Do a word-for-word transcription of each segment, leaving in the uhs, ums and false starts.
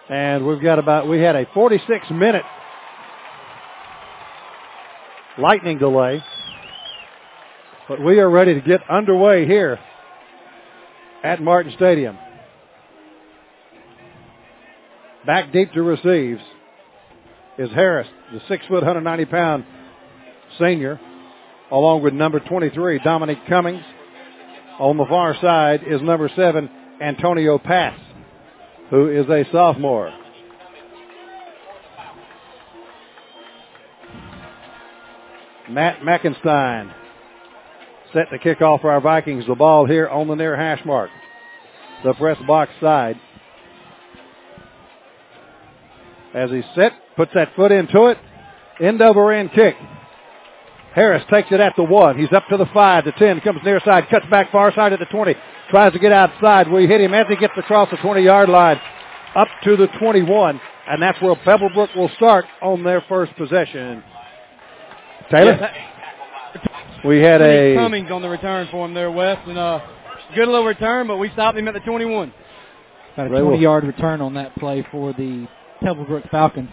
And we've got about, we had a forty-six minute lightning delay. But we are ready to get underway here at Martin Stadium. Back deep to receives is Harris, the six foot, one hundred ninety pound senior, along with number twenty-three, Dominic Cummings. On the far side is number seven, Antonio Pass, who is a sophomore. Matt Mackenstein set to kick off for our Vikings. The ball here on the near hash mark. The press box side. As he's set, puts that foot into it. End over end kick. Harris takes it at the one. He's up to the five, the ten, comes near side, cuts back far side at the twenty. Tries to get outside. We hit him as he gets across the twenty-yard line up to the twenty-one. And that's where Pebblebrook will start on their first possession. Taylor? Yes, we had a... Cummings on the return for him there, Wes. And uh, good little return, but we stopped him at the twenty-one. About a twenty-yard return on that play for the Pebblebrook Falcons.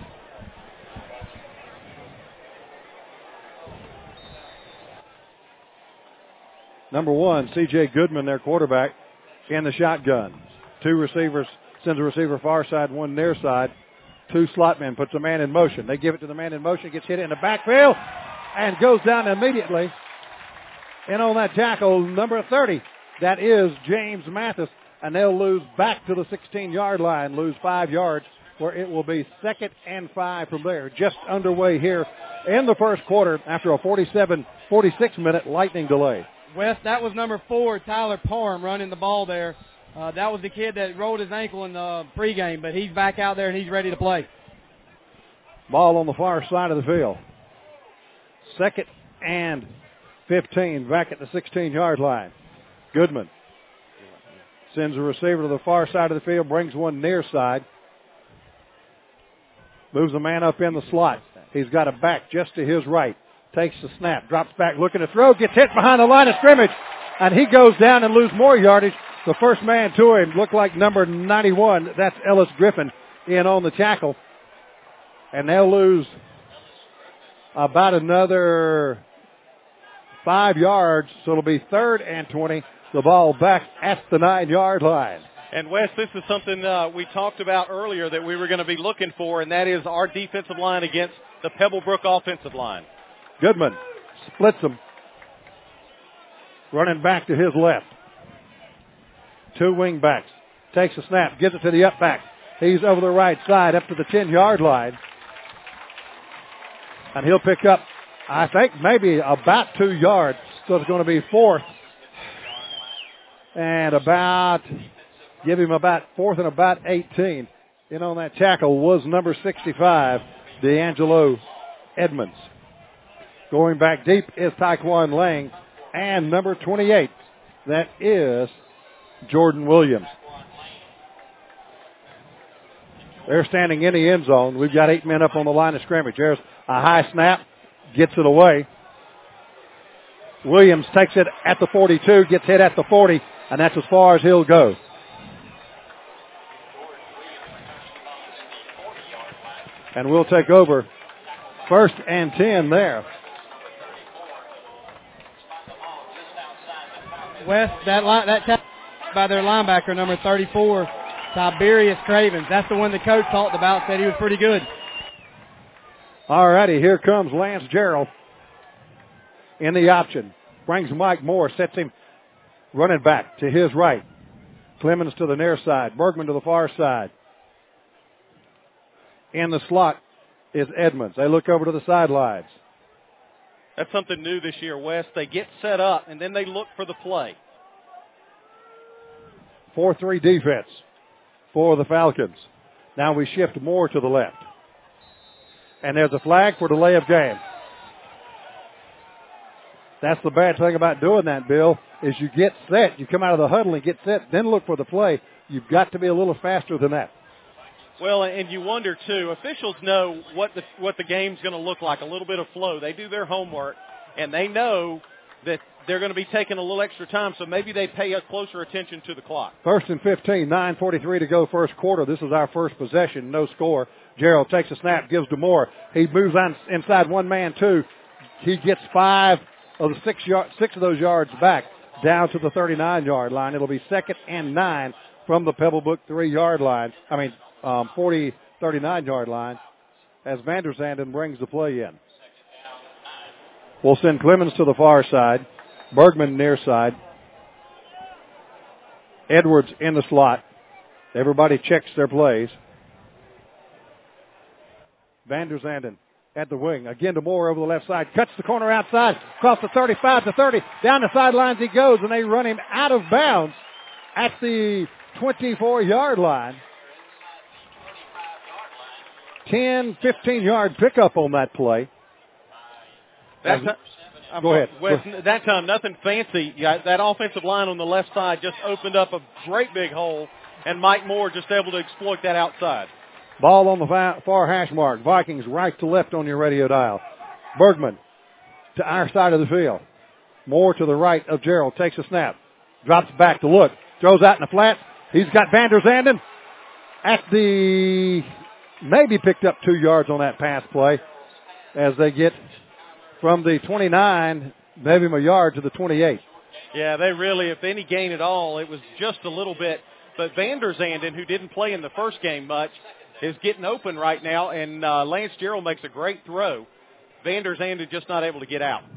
Number one, C J Goodman, their quarterback, in the shotgun. Two receivers, sends a receiver far side, one near side. Two slot men, puts a man in motion. They give it to the man in motion, gets hit in the backfield, and goes down immediately. And on that tackle, number thirty, that is James Mathis. And they'll lose back to the sixteen-yard line, lose five yards, where it will be second and five from there. Just underway here in the first quarter after a forty-seven, forty-six minute lightning delay. Wes, that was number four, Tyler Parham, running the ball there. Uh, that was the kid that rolled his ankle in the pregame, but he's back out there and he's ready to play. Ball on the far side of the field. Second and fifteen, back at the sixteen-yard line. Goodman sends a receiver to the far side of the field, brings one near side. Moves a man up in the slot. He's got a back just to his right. Takes the snap, drops back, looking to throw, gets hit behind the line of scrimmage, and he goes down and loses more yardage. The first man to him looked like number ninety-one. That's Ellis Griffin in on the tackle. And they'll lose about another five yards, so it'll be third and twenty. The ball back at the nine-yard line. And, Wes, this is something uh, we talked about earlier that we were going to be looking for, and that is our defensive line against the Pebblebrook offensive line. Goodman splits them. Running back to his left. Two wing backs. Takes a snap, gives it to the up back. He's over the right side up to the ten-yard line. And he'll pick up, I think, maybe about two yards. So it's going to be fourth. And about, give him about fourth and about eighteen. In on that tackle was number sixty-five, D'Angelo Edmonds. Going back deep is Taekwon Lang. And number twenty-eight, that is Jordan Williams. They're standing in the end zone. We've got eight men up on the line of scrimmage. There's a high snap, gets it away. Williams takes it at the forty-two, gets hit at the forty, and that's as far as he'll go. And we'll take over first and ten there. West, that line, that tackle by their linebacker, number thirty-four, Tiberius Cravens. That's the one the coach talked about, said he was pretty good. All righty, here comes Lance Gerald in the option. Brings Mike Moore, sets him running back to his right. Clemens to the near side. Bergman to the far side. In the slot is Edmonds. They look over to the sidelines. That's something new this year, Wes. They get set up, and then they look for the play. four three defense for the Falcons. Now we shift more to the left. And there's a flag for delay of game. That's the bad thing about doing that, Bill, is you get set. You come out of the huddle and get set, then look for the play. You've got to be a little faster than that. Well, and you wonder, too, officials know what the what the game's going to look like, a little bit of flow. They do their homework, and they know that they're going to be taking a little extra time, so maybe they pay a closer attention to the clock. First and fifteen, nine forty-three to go first quarter. This is our first possession, no score. Gerald takes a snap, gives to Moore. He moves on inside one man, two. He gets five of the six, yard, six of those yards back down to the thirty-nine-yard line. It'll be second and nine from the Pebblebrook three-yard line. I mean, um, forty, thirty-nine-yard line as Vander Zanden brings the play in. We'll send Clemens to the far side. Bergman near side. Edwards in the slot. Everybody checks their plays. Vander Zanden at the wing. Again to Moore over the left side. Cuts the corner outside. Across the thirty-five to thirty. Down the sidelines he goes, and they run him out of bounds at the twenty-four-yard line. ten, fifteen-yard pickup on that play. That's I'm Go ahead. Wes, that time, nothing fancy. Yeah, that offensive line on the left side just opened up a great big hole, and Mike Moore just able to exploit that outside. Ball on the far hash mark. Vikings right to left on your radio dial. Bergman to our side of the field. Moore to the right of Gerald. Takes a snap. Drops back to look. Throws out in the flat. He's got Vander Zanden at the, maybe picked up two yards on that pass play as they get from the twenty-nine, maybe a yard to the twenty-eight. Yeah, they really, if any gain at all, it was just a little bit. But Vander Zanden, who didn't play in the first game much, is getting open right now, and uh, Lance Gerald makes a great throw. Vander Zanden just not able to get out.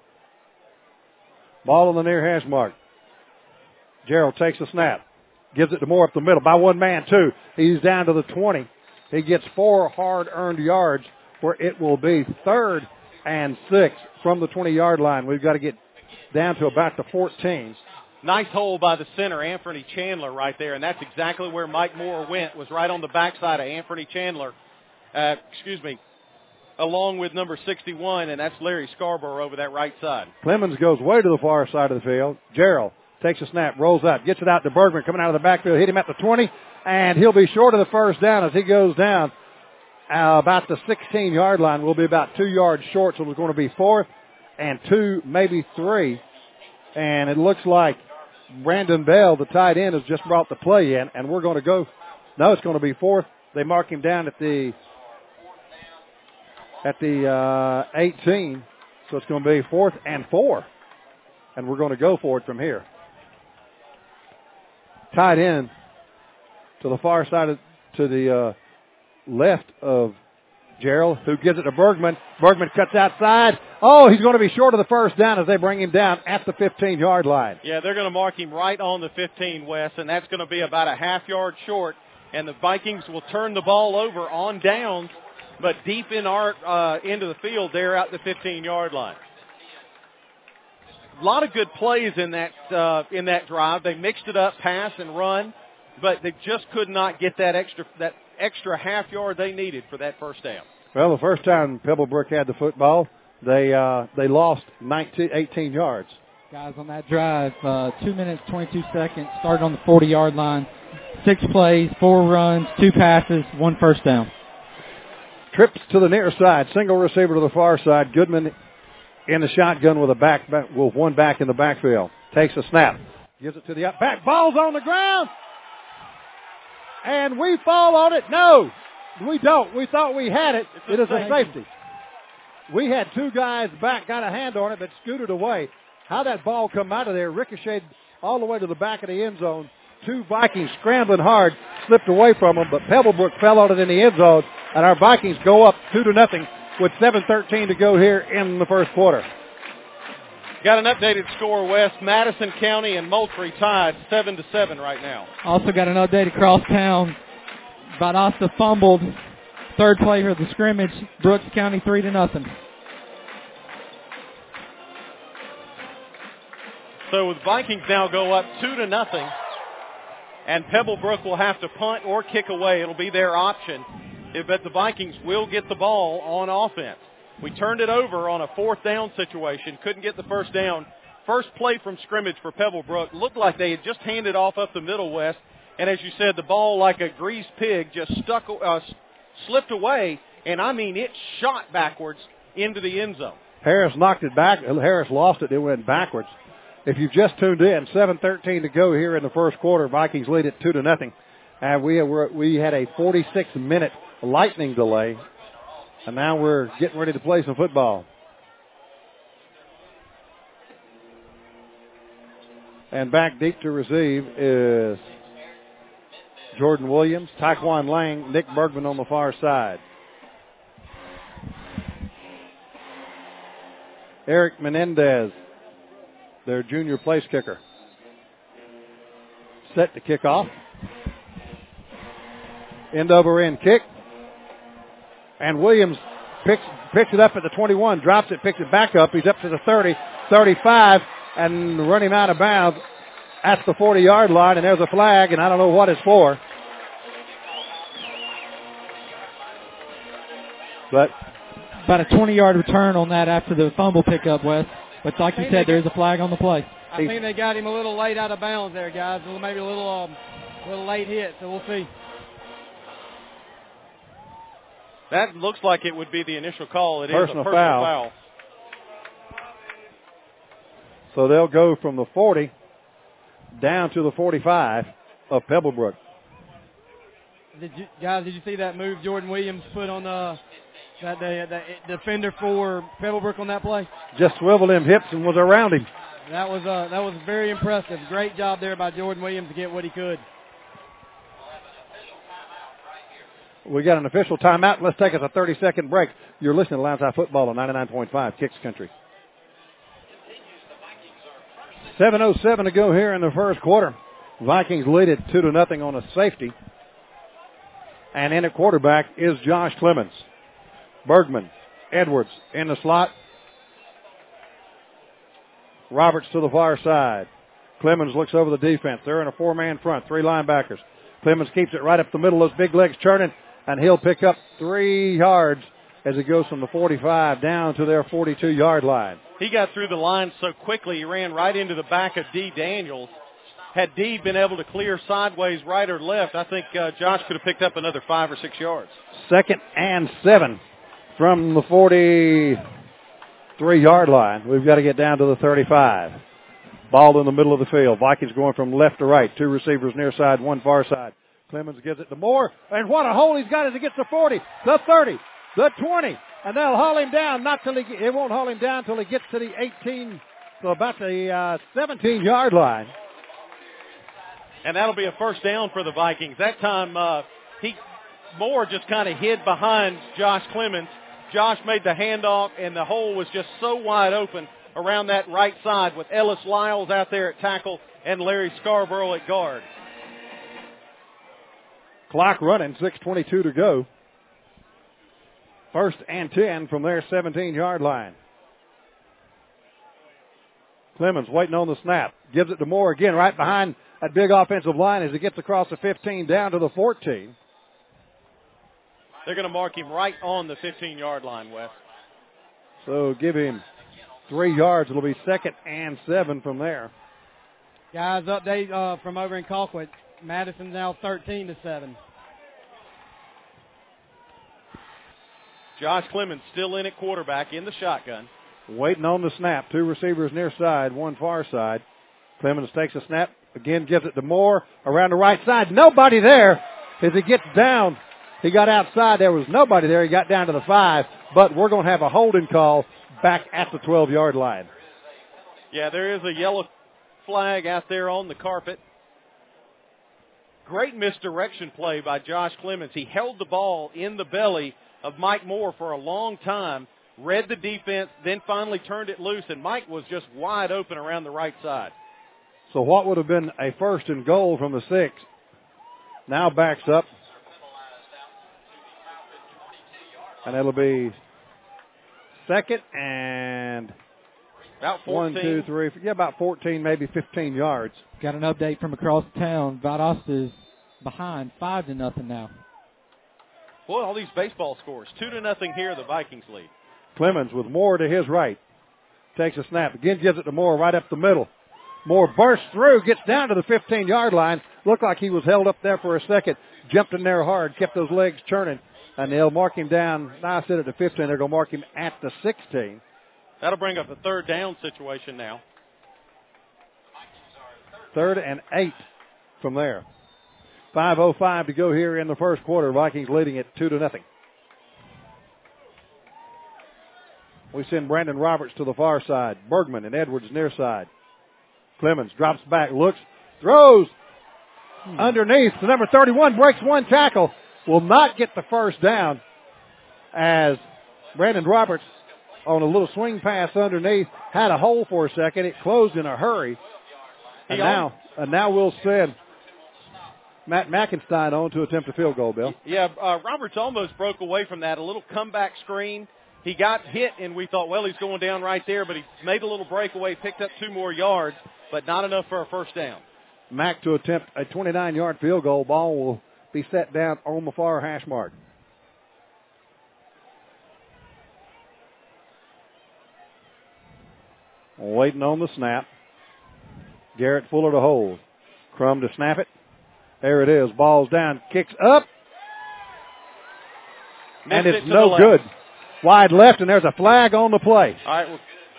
Ball on the near hash mark. Gerald takes a snap. Gives it to Moore up the middle by one man, two. He's down to the twenty. He gets four hard-earned yards where it will be third and six from the twenty-yard line. We've got to get down to about the fourteen. Nice hole by the center, Anthony Chandler, right there, and that's exactly where Mike Moore went, was right on the backside of Anthony Chandler, uh, excuse me, along with number sixty-one, and that's Larry Scarborough over that right side. Clemens goes way to the far side of the field. Gerald takes a snap, rolls out, gets it out to Bergman, coming out of the backfield, hit him at the twenty, and he'll be short of the first down as he goes down. Uh, about the sixteen-yard line. We'll be about two yards short, so it's going to be fourth and two, maybe three. And it looks like Brandon Bell, the tight end, has just brought the play in, and we're going to go. No, it's going to be fourth. They mark him down at the at the uh, eighteen, so it's going to be fourth and four, and we're going to go for it from here. Tight end to the far side of to the. Uh, left of Gerald, who gives it to Bergman. Bergman cuts outside. Oh, he's going to be short of the first down as they bring him down at the fifteen-yard line. Yeah, they're going to mark him right on the fifteen, Wes, and that's going to be about a half yard short, and the Vikings will turn the ball over on downs, but deep in our uh, into the field there at the fifteen-yard line. A lot of good plays in that uh, in that drive. They mixed it up, pass and run, but they just could not get that extra that extra half yard they needed for that first down. Well, the first time Pebblebrook had the football, they uh, they lost nineteen, eighteen yards. Guys, on that drive, uh, two minutes, twenty-two seconds, started on the forty-yard line. Six plays, four runs, two passes, one first down. Trips to the near side, single receiver to the far side. Goodman in the shotgun with a back, back with one back in the backfield. Takes a snap, gives it to the up back. Ball's on the ground. And we fall on it. No, we don't. We thought we had it. It is a safety. We had two guys back, got a hand on it, but scooted away. How that ball come out of there, ricocheted all the way to the back of the end zone. Two Vikings scrambling hard, slipped away from them, but Pebblebrook fell on it in the end zone, and our Vikings go up two to nothing with seven thirteen to go here in the first quarter. Got an updated score, Wes. Madison County and Moultrie tied seven to seven right now. Also got an update across town. Valdosta fumbled. Third play of the scrimmage. Brooks County three to nothing. So the Vikings now go up two to nothing, and Pebblebrook will have to punt or kick away. It'll be their option. But the Vikings will get the ball on offense. We turned it over on a fourth down situation. Couldn't get the first down. First play from scrimmage for Pebblebrook. Looked like they had just handed off up the middle, West. And as you said, the ball, like a greased pig, just stuck, uh, slipped away. And, I mean, it shot backwards into the end zone. Harris knocked it back. Harris lost it. It went backwards. If you've just tuned in, seven thirteen to go here in the first quarter. Vikings lead it two to nothing. And we were, we had a forty-six minute lightning delay, and now we're getting ready to play some football. And back deep to receive is Jordan Williams, Taekwon Lang, Nick Bergman on the far side. Eric Menendez, their junior place kicker, set to kick off. End over end kick. And Williams picks, picks it up at the twenty-one, drops it, picks it back up. He's up to the thirty, thirty-five, and running out of bounds at the forty-yard line, and there's a flag, and I don't know what it's for. But about a twenty-yard return on that after the fumble pickup, Wes. But like you said, there is a flag on the play. I think they got him a little late out of bounds there, guys. Maybe a little, um, little late hit, so we'll see. That looks like it would be the initial call. It personal is a personal foul. foul. So they'll go from the forty down to the forty-five of Pebblebrook. Did you, guys, did you see that move Jordan Williams put on uh, that the, the defender for Pebblebrook on that play? Just swiveled him hips and was around him. That was uh, that was very impressive. Great job there by Jordan Williams to get what he could. We got an official timeout. Let's take us a thirty-second break. You're listening to Lions High Football on ninety-nine point five Kicks Country. seven oh seven to go here in the first quarter. Vikings lead it two to nothing on a safety. And in at quarterback is Josh Clemens. Bergman, Edwards in the slot. Roberts to the far side. Clemens looks over the defense. They're in a four-man front, three linebackers. Clemens keeps it right up the middle, those big legs churning, and he'll pick up three yards as he goes from the forty-five down to their forty-two-yard line. He got through the line so quickly, he ran right into the back of D. Daniels. Had D been able to clear sideways right or left, I think uh, Josh could have picked up another five or six yards. Second and seven from the forty-three-yard line. We've got to get down to the thirty-five. Ball in the middle of the field. Vikings going from left to right. Two receivers near side, one far side. Clemens gives it to Moore, and what a hole he's got as he gets to forty, the thirty, the twenty, and they'll haul him down. Not till he, it won't haul him down till he gets to the eighteen, so about the uh, seventeen-yard line. And that'll be a first down for the Vikings. That time, uh, he Moore just kind of hid behind Josh Clemens. Josh made the handoff, and the hole was just so wide open around that right side with Ellis Lyles out there at tackle and Larry Scarborough at guard. Clock running, six twenty-two to go. First and ten from their seventeen-yard line. Clemens waiting on the snap. Gives it to Moore again right behind that big offensive line as he gets across the fifteen down to the fourteen. They're going to mark him right on the fifteen-yard line, Wes. So give him three yards. It'll be second and seven from there. Guys, update uh, from over in Colquitt. Madison's now thirteen to seven. Josh Clemens still in at quarterback in the shotgun. Waiting on the snap. Two receivers near side, one far side. Clemens takes a snap. Again, gives it to Moore around the right side. Nobody there as he gets down. He got outside. There was nobody there. He got down to the five. But we're going to have a holding call back at the twelve-yard line. Yeah, there is a yellow flag out there on the carpet. Great misdirection play by Josh Clemens. He held the ball in the belly of Mike Moore for a long time, read the defense, then finally turned it loose, and Mike was just wide open around the right side. So what would have been a first and goal from the six now backs up. And it'll be second and about fourteen. One, two, three, yeah, about fourteen, maybe fifteen yards. Got an update from across town. Valdosta is behind five to nothing now. Boy, all these baseball scores. Two to nothing here, the Vikings lead. Clemens with Moore to his right. Takes a snap. Again, gives it to Moore right up the middle. Moore bursts through, gets down to the fifteen-yard line. Looked like he was held up there for a second. Jumped in there hard, kept those legs churning. And they'll mark him down. Now I said at the fifteen. They're going to mark him at the sixteen. That'll bring up a third down situation now. Third and eight from there. five oh five to go here in the first quarter. Vikings leading it two to nothing. We send Brandon Roberts to the far side. Bergman and Edwards near side. Clemens drops back, looks, throws hmm. underneath. The number thirty-one breaks one tackle. Will not get the first down as Brandon Roberts on a little swing pass underneath had a hole for a second. It closed in a hurry. And now, and now we'll send Matt McInstein on to attempt a field goal, Bill. Yeah, uh, Roberts almost broke away from that. A little comeback screen. He got hit, and we thought, well, he's going down right there, but he made a little breakaway, picked up two more yards, but not enough for a first down. Mack to attempt a twenty-nine-yard field goal. Ball will be set down on the far hash mark. Waiting on the snap. Garrett Fuller to hold. Crum to snap it. There it is. Ball's down. Kicks up. Missed and it's it no good. Wide left, and there's a flag on the play. All right. Well,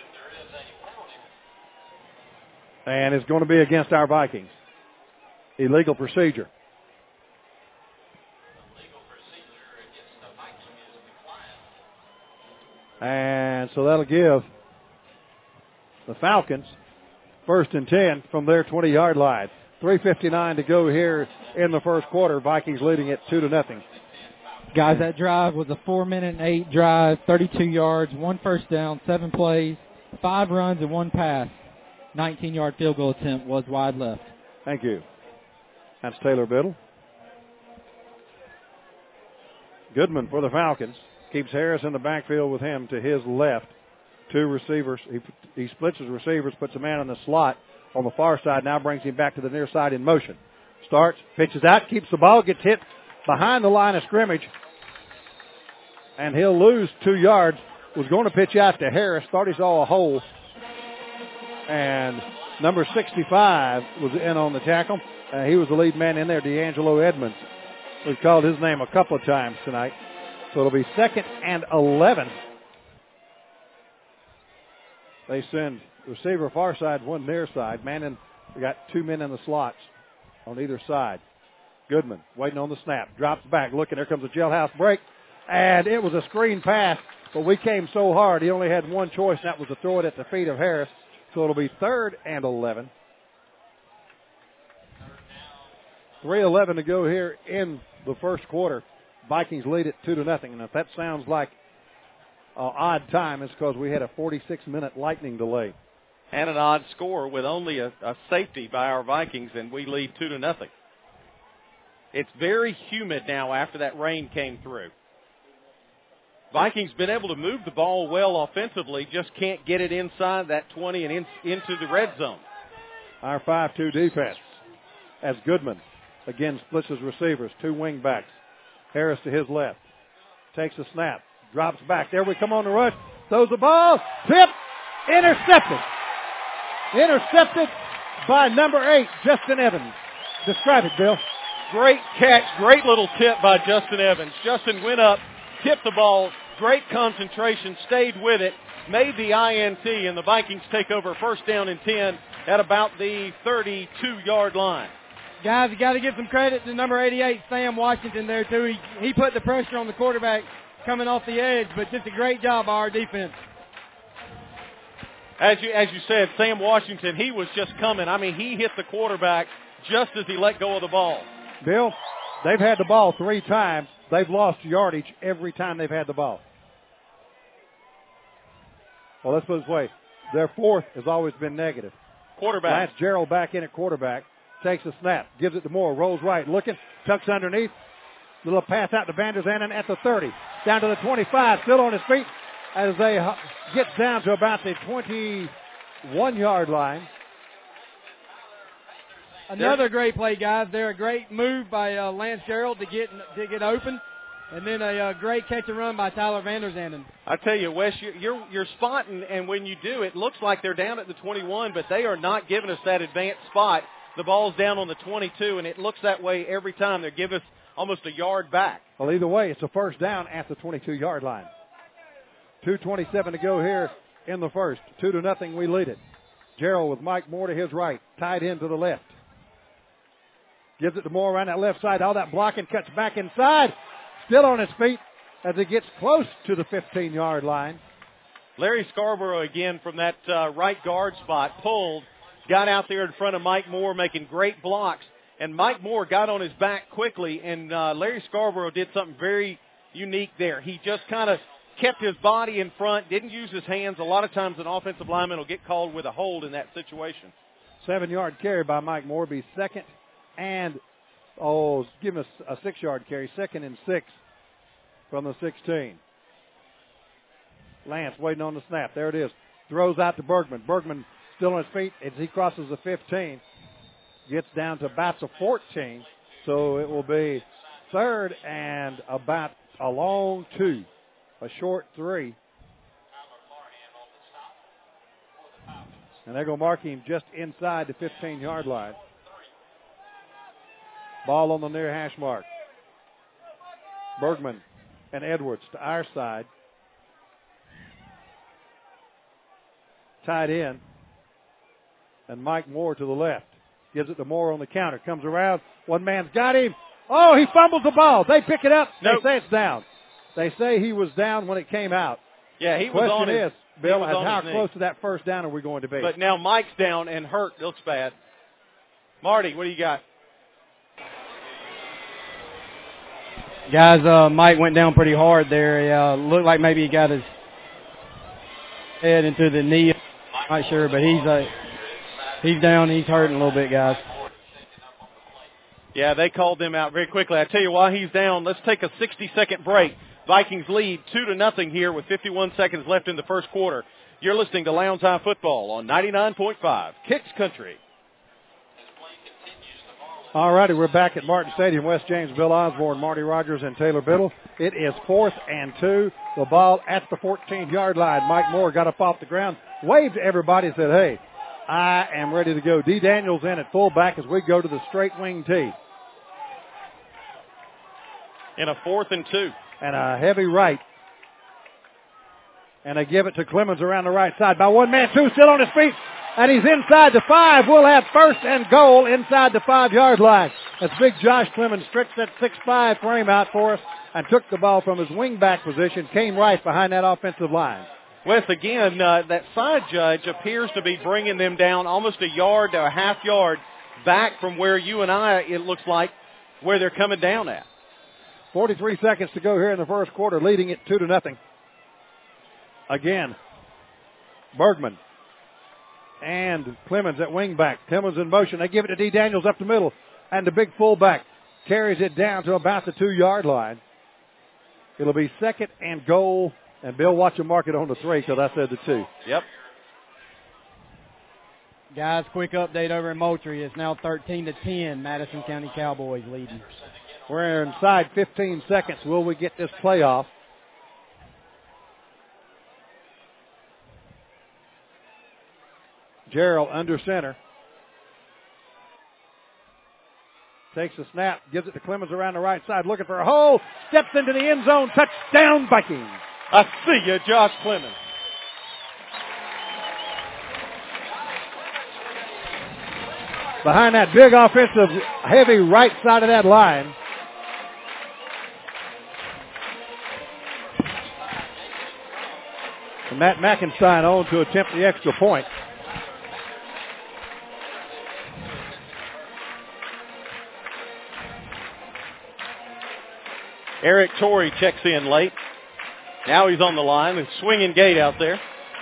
and it's going to be against our Vikings. Illegal procedure. And so that'll give the Falcons first and ten from their twenty-yard line. three fifty-nine to go here in the first quarter. Vikings leading it two to nothing. Guys, that drive was a four-minute and eight drive, thirty-two yards, one first down, seven plays, five runs, and one pass. nineteen-yard field goal attempt was wide left. Thank you. That's Taylor Biddle. Goodman for the Falcons. Keeps Harris in the backfield with him to his left. Two receivers. He, he splits his receivers, puts a man in the slot on the far side, now brings him back to the near side in motion. Starts, pitches out, keeps the ball, gets hit behind the line of scrimmage, and he'll lose two yards. Was going to pitch out to Harris, thought he saw a hole, and number sixty-five was in on the tackle. Uh, he was the lead man in there, D'Angelo Edmonds. We've called his name a couple of times tonight. So it'll be second and eleven. They send receiver far side, one near side. Manning, we got two men in the slots on either side. Goodman waiting on the snap. Drops back, looking. There comes a jailhouse break. And it was a screen pass, but we came so hard he only had one choice, and that was to throw it at the feet of Harris. So it'll be third and eleven. three eleven to go here in the first quarter. Vikings lead it two to nothing. And if that sounds like an odd time, it's because we had a forty-six minute lightning delay. And an odd score with only a, a safety by our Vikings, and we lead two to nothing. It's very humid now after that rain came through. Vikings been able to move the ball well offensively, just can't get it inside that twenty and in, into the red zone. Our five two defense as Goodman again splits his receivers, two wing backs. Harris to his left. Takes a snap. Drops back. There we come on the rush. Throws the ball. Tip. Intercepted. Intercepted by number eight, Justin Evans. Describe it, Bill. Great catch. Great little tip by Justin Evans. Justin went up, tipped the ball. Great concentration. Stayed with it. Made the I N T, and the Vikings take over first down and ten at about the thirty-two-yard line. Guys, you got to give some credit to number eighty-eight, Sam Washington there, too. He, he put the pressure on the quarterback coming off the edge, but just a great job by our defense. As you, as you said, Sam Washington, he was just coming. I mean, he hit the quarterback just as he let go of the ball. Bill, they've had the ball three times. They've lost yardage every time they've had the ball. Well, let's put it this way. Their fourth has always been negative. Quarterback. Lance Gerald back in at quarterback. Takes a snap, gives it to Moore, rolls right, looking, tucks underneath. Little pass out to Vanderzanen at the thirty. Down to the twenty-five, still on his feet as they get down to about the twenty-one-yard line. Another great play, guys. There, a great move by uh, Lance Gerald to get to get open, and then a uh, great catch and run by Tyler Vanderzanen. I tell you, Wes, you're, you're you're spotting, and when you do, it looks like they're down at the twenty-one, but they are not giving us that advanced spot. The ball's down on the twenty-two, and it looks that way every time. They give us almost a yard back. Well, either way, it's a first down at the twenty-two-yard line. two twenty-seven to go here in the first. Two to nothing, we lead it. Gerald with Mike Moore to his right. Tied in to the left. Gives it to Moore around that left side. All that blocking, cuts back inside. Still on his feet as he gets close to the fifteen-yard line. Larry Scarborough again from that uh, right guard spot, pulled, got out there in front of Mike Moore making great blocks, and Mike Moore got on his back quickly, and uh, Larry Scarborough did something very unique there. He just kind of kept his body in front, didn't use his hands. A lot of times an offensive lineman will get called with a hold in that situation. Seven-yard carry by Mike Moore, be second and, oh, give him a, a six-yard carry, second and six from the sixteen. Lance waiting on the snap. There it is. Throws out to Bergman. Bergman still on his feet as he crosses the fifteen. Gets down to about the fourteen. So it will be third and about a long two. A short three. And they're going to mark him just inside the fifteen-yard line. Ball on the near hash mark. Bergman and Edwards to our side. Tied in. And Mike Moore to the left. Gives it to Moore on the counter. Comes around. One man's got him. Oh, he fumbles the ball. They pick it up. Nope. They say it's down. They say he was down when it came out. Yeah, he was Question on his, is, Bill, was on how his close knee. to that first down are we going to be? But now Mike's down and hurt. Looks bad. Marty, what do you got? Guys, uh, Mike went down pretty hard there. He, uh, looked like maybe he got his head into the knee. Not sure, but he's uh, he's down. He's hurting a little bit, guys. Yeah, they called them out very quickly. I tell you why he's down. Let's take a sixty-second break. Vikings lead two to nothing here with fifty-one seconds left in the first quarter. You're listening to Lowndes High Football on ninety-nine point five Kicks Country. All righty, we're back at Martin Stadium. West James, Bill Osborne, Marty Rogers, and Taylor Biddle. It is fourth and two. The ball at the fourteen-yard line. Mike Moore got up off the ground, waved to everybody, and said, hey, I am ready to go. D. Daniels in at fullback as we go to the straight wing tee. In a fourth and two. And a heavy right. And they give it to Clemens around the right side by one man, two still on his feet. And he's inside the five. We'll have first and goal inside the five-yard line. As big Josh Clemens stretched that six five frame out for us and took the ball from his wingback position, came right behind that offensive line. Wes, again, uh, that side judge appears to be bringing them down almost a yard to a half yard back from where you and I, it looks like, where they're coming down at. forty-three seconds to go here in the first quarter, leading it two to nothing. Again, Bergman and Clemens at wingback. Clemens in motion. They give it to D. Daniels up the middle. And the big fullback carries it down to about the two-yard line. It'll be second and goal. And Bill, watch him mark it on the three because I said the two. Yep. Guys, quick update over in Moultrie. It's now thirteen to ten. Madison County Cowboys leading. We're inside fifteen seconds. Will we get this playoff? Gerald under center. Takes the snap, gives it to Clemens around the right side, looking for a hole, steps into the end zone, touchdown Vikings. I see you, Josh Clemens. Behind that big offensive, heavy right side of that line. And Matt McIntyre on to attempt the extra point. Eric Torrey checks in late. Now he's on the line. With swinging gate out there.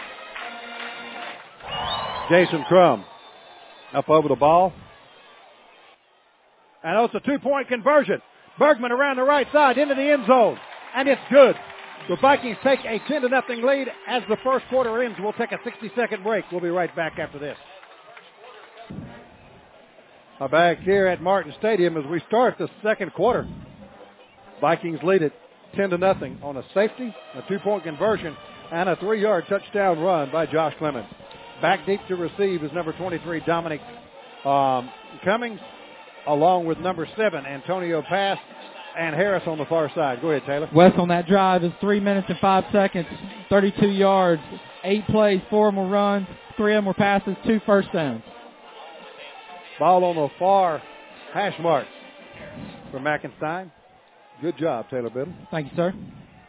Jason Crum up over the ball. And it's a two-point conversion. Bergman around the right side into the end zone. And it's good. The Vikings take a ten to nothing lead as the first quarter ends. We'll take a sixty-second break. We'll be right back after this. We're back here at Martin Stadium as we start the second quarter. Vikings lead it ten to nothing on a safety, a two-point conversion, and a three-yard touchdown run by Josh Clemens. Back deep to receive is number twenty-three, Dominic um, Cummings, along with number seven, Antonio Pass, and Harris on the far side. Go ahead, Taylor. West on that drive is three minutes and five seconds, thirty-two yards, eight plays, four more runs, Three of them were passes, two first downs. Ball on the far hash marks for Mackenstein. Good job, Taylor Biddle. Thank you, sir.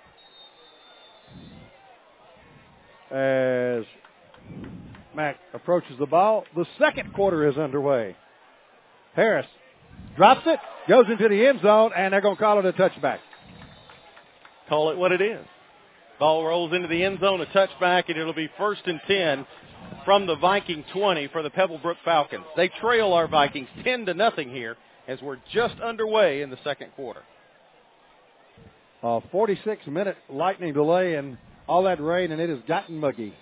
As Mack approaches the ball, the second quarter is underway. Harris drops it, goes into the end zone, and they're going to call it a touchback. Call it what it is. Ball rolls into the end zone, a touchback, and it'll be first and ten from the Viking twenty for the Pebblebrook Falcons. They trail our Vikings ten to nothing here as we're just underway in the second quarter. A forty-six minute lightning delay and all that rain, and it has gotten muggy.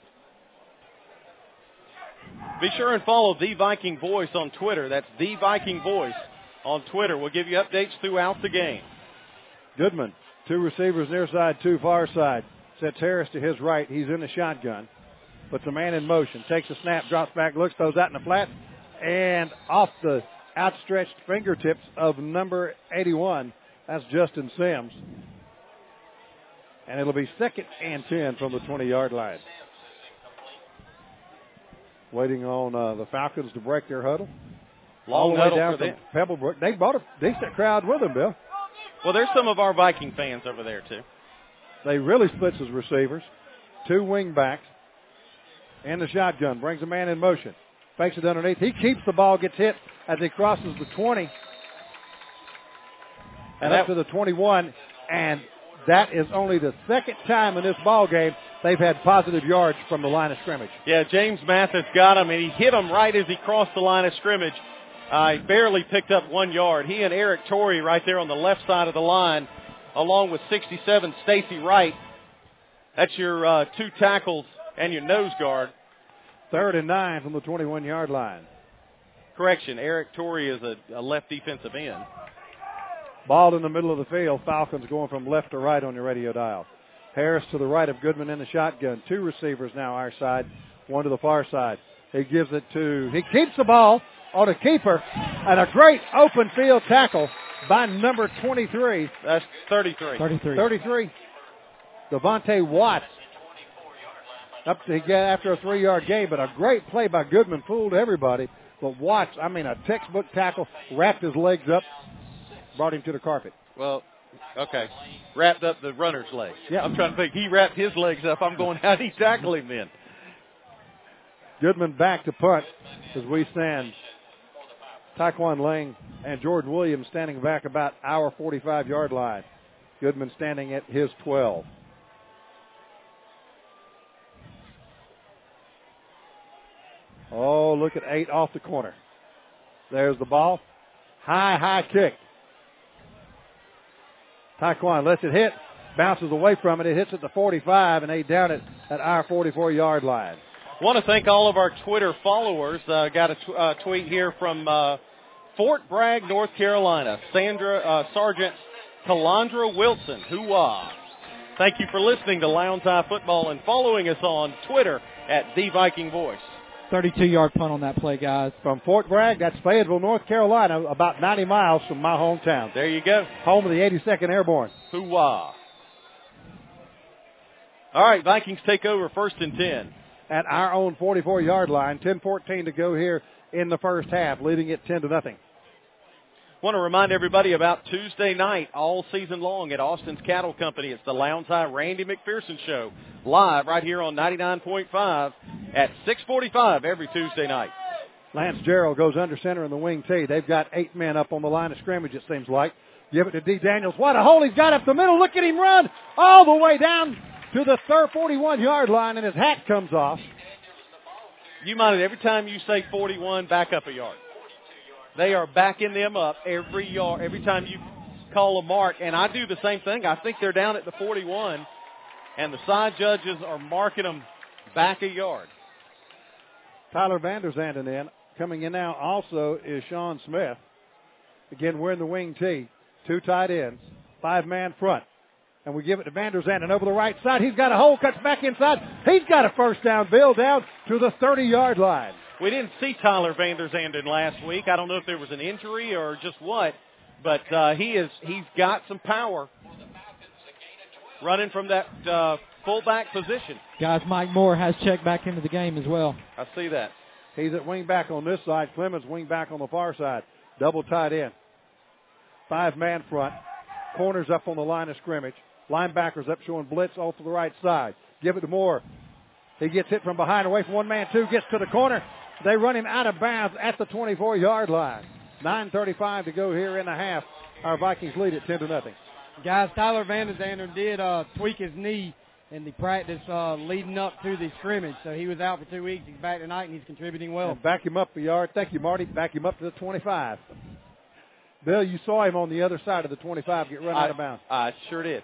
Be sure and follow The Viking Voice on Twitter. That's The Viking Voice on Twitter. We'll give you updates throughout the game. Goodman, two receivers near side, two far side. Sets Harris to his right. He's in the shotgun. Puts a man in motion. Takes a snap, drops back, looks, throws out in the flat. And off the outstretched fingertips of number eighty-one, that's Justin Sims. And it'll be second and ten from the twenty-yard line. Waiting on uh, the Falcons to break their huddle. All Long the way huddle down for from them. Pebblebrook. They brought a decent crowd with them, Bill. Well, there's some of our Viking fans over there, too. They really splits his receivers. Two wing backs. And the shotgun. Brings a man in motion. Fakes it underneath. He keeps the ball, gets hit as he crosses the twenty. And up to the twenty-one. And that is only the second time in this ball game they've had positive yards from the line of scrimmage. Yeah, James Mathis got him, and he hit him right as he crossed the line of scrimmage. Uh, he barely picked up one yard. He and Eric Torrey right there on the left side of the line, along with sixty-seven Stacy Wright. That's your uh, two tackles and your nose guard. Third and nine from the twenty-one-yard line. Correction, Eric Torrey is a, a left defensive end. Ball in the middle of the field. Falcons going from left to right on your radio dial. Harris to the right of Goodman in the shotgun. Two receivers now our side, one to the far side. He gives it to, he keeps the ball on a keeper, and a great open field tackle by number twenty-three. That's thirty-three. thirty-three. thirty-three. Devontae Watts. Up to get after a three-yard gain, but a great play by Goodman, fooled everybody. But Watts, I mean, a textbook tackle, wrapped his legs up, brought him to the carpet. Well, okay. Wrapped up the runner's legs. Yeah. I'm trying to think. He wrapped his legs up. I'm going, how'd he tackle him then? Goodman back to punt as we stand. Taekwon Lang and Jordan Williams standing back about our forty-five-yard line. Goodman standing at his twelve. Oh, look at eight off the corner. There's the ball. High, high kick. Taekwon lets it hit, bounces away from it. It hits at the forty-five, and they down it at our forty-four-yard line. I want to thank all of our Twitter followers. Uh, got a t- uh, tweet here from uh, Fort Bragg, North Carolina. Sandra uh, Sergeant Calandra Wilson. Hoo-wah. Thank you for listening to Lowndes High Football and following us on Twitter at The Viking Voice. thirty-two-yard punt on that play, guys. From Fort Bragg, that's Fayetteville, North Carolina, about ninety miles from my hometown. There you go. Home of the eighty-second Airborne. Hoo-wah. All right, Vikings take over first and ten. At our own forty-four-yard line, ten fourteen to go here in the first half, leading it ten to nothing. Want to remind everybody about Tuesday night all season long at Austin's Cattle Company. It's the Lowndes High Randy McPherson Show, live right here on ninety-nine point five at six forty-five every Tuesday night. Lance Gerald goes under center in the wing tee. They've got eight men up on the line of scrimmage, it seems like. Give it to D. Daniels. What a hole he's got up the middle. Look at him run all the way down to the third forty-one-yard line, and his hat comes off. You mind it, every time you say forty-one, back up a yard. They are backing them up every yard, every time you call a mark, and I do the same thing. I think they're down at the forty-one, and the side judges are marking them back a yard. Tyler Vanderzanden in. Coming in now also is Sean Smith. Again, we're in the wing tee. Two tight ends, five-man front. And we give it to Vanderzanden over the right side. He's got a hole, cuts back inside. He's got a first down, Bill, down to the thirty-yard line. We didn't see Tyler Vanderzanden last week. I don't know if there was an injury or just what, but uh, he is, he's got some power running from that uh, fullback position. Guys, Mike Moore has checked back into the game as well. I see that. He's at wing back on this side. Clemens wing back on the far side. Double tight end. Five-man front. Corners up on the line of scrimmage. Linebackers up showing blitz off to the right side. Give it to Moore. He gets hit from behind, away from one man, two, gets to the corner. They run him out of bounds at the twenty-four-yard line. nine thirty-five to go here in the half. Our Vikings lead at ten to nothing. Guys, Tyler Vanderzander did uh, tweak his knee in the practice uh, leading up to the scrimmage, so he was out for two weeks. He's back tonight, and he's contributing well. And back him up a yard. Thank you, Marty. Back him up to the twenty-five. Bill, you saw him on the other side of the twenty-five get run I, out of bounds. I sure did.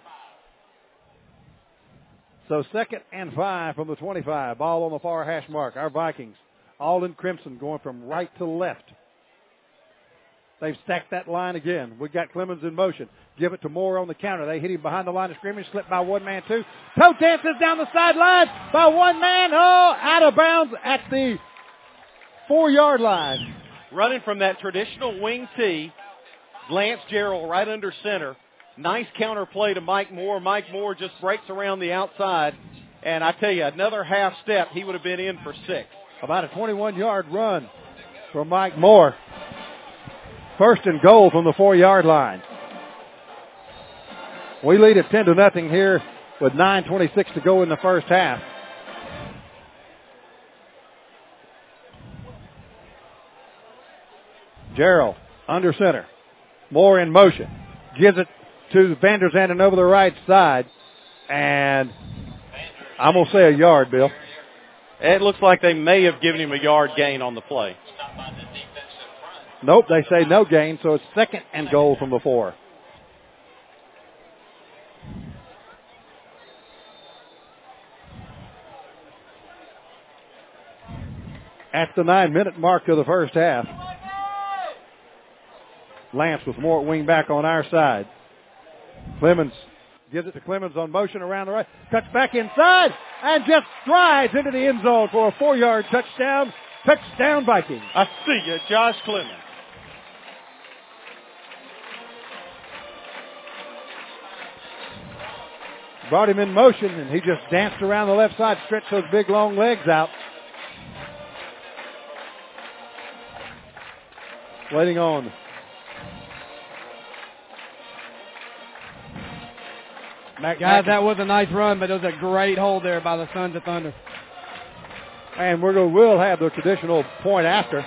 So second and five from the twenty-five. Ball on the far hash mark. Our Vikings all in crimson going from right to left. They've stacked that line again. We got Clemens in motion. Give it to Moore on the counter. They hit him behind the line of scrimmage. Slipped by one man, two. Toe dances down the sideline by one man. Oh, out of bounds at the four-yard line. Running from that traditional wing tee, Lance Gerald right under center. Nice counter play to Mike Moore. Mike Moore just breaks around the outside. And I tell you, another half step, he would have been in for six. About a twenty-one-yard run for Mike Moore. First and goal from the four-yard line. We lead at ten to nothing here with nine twenty-six to go in the first half. Gerald under center. Moore in motion. Gives it to Vanderzanden over the right side. And I'm going to say a yard, Bill. It looks like they may have given him a yard gain on the play. Nope, they say no gain, so it's second and goal from the four. At the nine-minute mark of the first half, Lance with Moore at wing back on our side. Clemens gives it to Clemens on motion around the right. Cuts back inside and just strides into the end zone for a four-yard touchdown. Touchdown Vikings. I see you, Josh Clemens. Brought him in motion, and he just danced around the left side, stretched those big, long legs out. Waiting on. Mac Guys, that was a nice run, but it was a great hold there by the Sons of Thunder. And we're going, we'll have the traditional point after.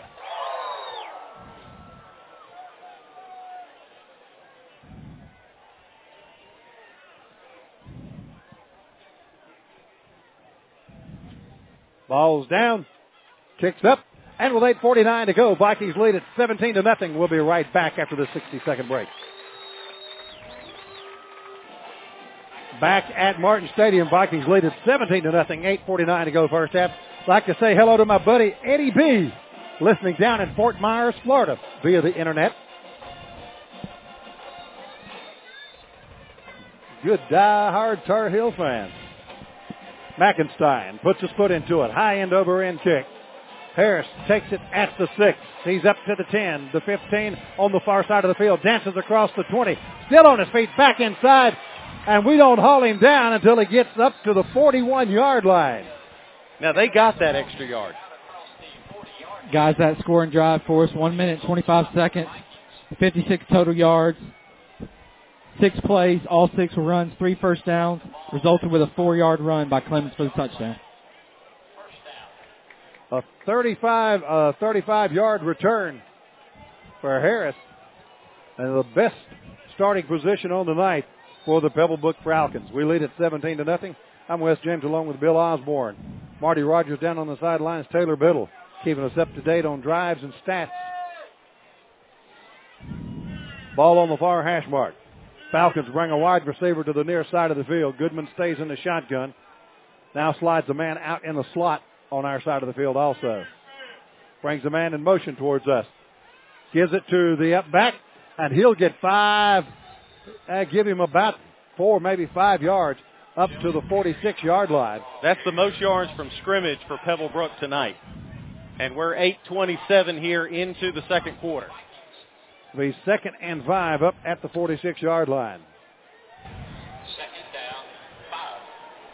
Ball's down, kicks up, and with eight forty-nine to go, Vikings lead at seventeen to nothing. We'll be right back after the sixty-second break. Back at Martin Stadium, Vikings lead at seventeen to nothing. eight forty-nine to go first half. I'd like to say hello to my buddy Eddie B, listening down in Fort Myers, Florida, via the internet. Good die-hard Tar Heel fan. McInstein puts his foot into it. High end over end kick. Harris takes it at the six. He's up to the ten, the fifteen on the far side of the field. Dances across the twenty. Still on his feet, back inside. And we don't haul him down until he gets up to the forty-one-yard line. Now they got that extra yard. Guys, that scoring drive for us, one minute, twenty-five seconds, fifty-six total yards. Six plays, all six were runs, three first downs, resulted with a four-yard run by Clemens for the touchdown. A thirty-five, uh, thirty-five-yard return for Harris. And the best starting position on the night for the Pebblebrook Falcons. We lead at seventeen to nothing. I'm Wes James along with Bill Osborne. Marty Rogers down on the sidelines, Taylor Biddle, keeping us up to date on drives and stats. Ball on the far hash mark. Falcons bring a wide receiver to the near side of the field. Goodman stays in the shotgun. Now slides a man out in the slot on our side of the field also. Brings a man in motion towards us. Gives it to the up back, and he'll get five. Uh, give him about four, maybe five yards up to the forty-six-yard line. That's the most yards from scrimmage for Pebblebrook tonight. And we're eight twenty-seven here into the second quarter. The second and five up at the forty-six-yard line. Second down, five.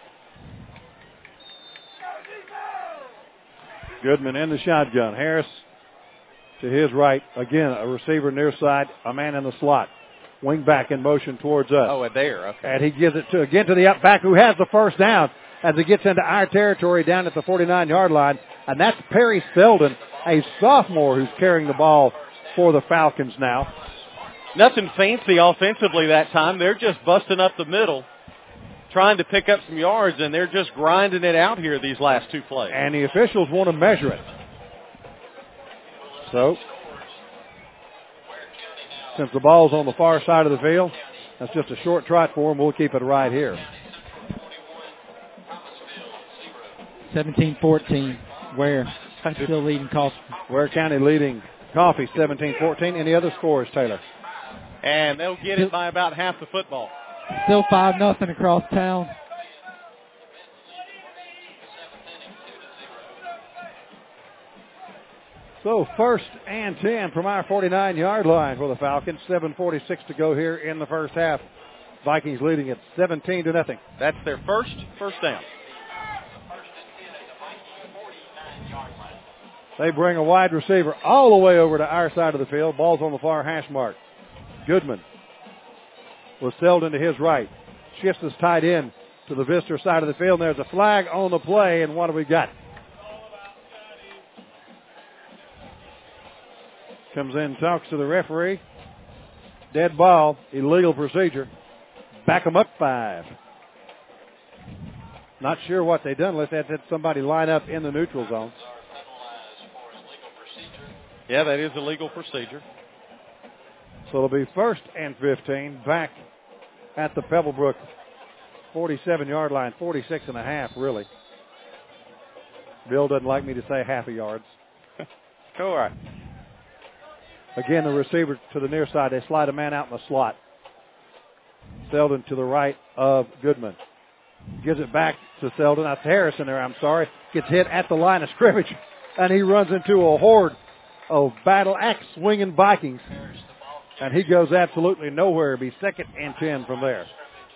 Goodman in the shotgun. Harris to his right. Again, a receiver near side, a man in the slot. Wing back in motion towards us. Oh, there. Okay. And he gives it to again to the up back who has the first down as he gets into our territory down at the forty-nine-yard line. And that's Perry Selden, a sophomore who's carrying the ball for the Falcons now. Nothing fancy offensively that time. They're just busting up the middle, trying to pick up some yards, and they're just grinding it out here these last two plays. And the officials want to measure it. So, since the ball's on the far side of the field, that's just a short trot for them. We'll keep it right here. seventeen fourteen. Ware still leading Coffee. Ware County leading Coffee seventeen fourteen. Any other scores, Taylor? And they'll get it by about half the football. Still five nothing across town. So first and ten from our forty-nine-yard line for the Falcons. seven forty-six to go here in the first half. Vikings leading it seventeen to nothing. That's their first first down. They bring a wide receiver all the way over to our side of the field. Ball's on the far hash mark. Goodman was Selden to his right. Shifts his tight end to the visitor side of the field. And there's a flag on the play, and what do we got? Comes in, talks to the referee. Dead ball, illegal procedure. Back them up five. Not sure what they done. Let's have somebody line up in the neutral zone. Yeah, that is a legal procedure. So it'll be first and fifteen back at the Pebblebrook forty-seven-yard line, forty-six and a half, really. Bill doesn't like me to say half a yard. All right. Again, the receiver to the near side. They slide a man out in the slot. Selden to the right of Goodman. Gives it back to Selden. That's Harrison there, I'm sorry. Gets hit at the line of scrimmage, and he runs into a horde of battle axe swinging Vikings. And he goes absolutely nowhere. It'll be second and ten from there.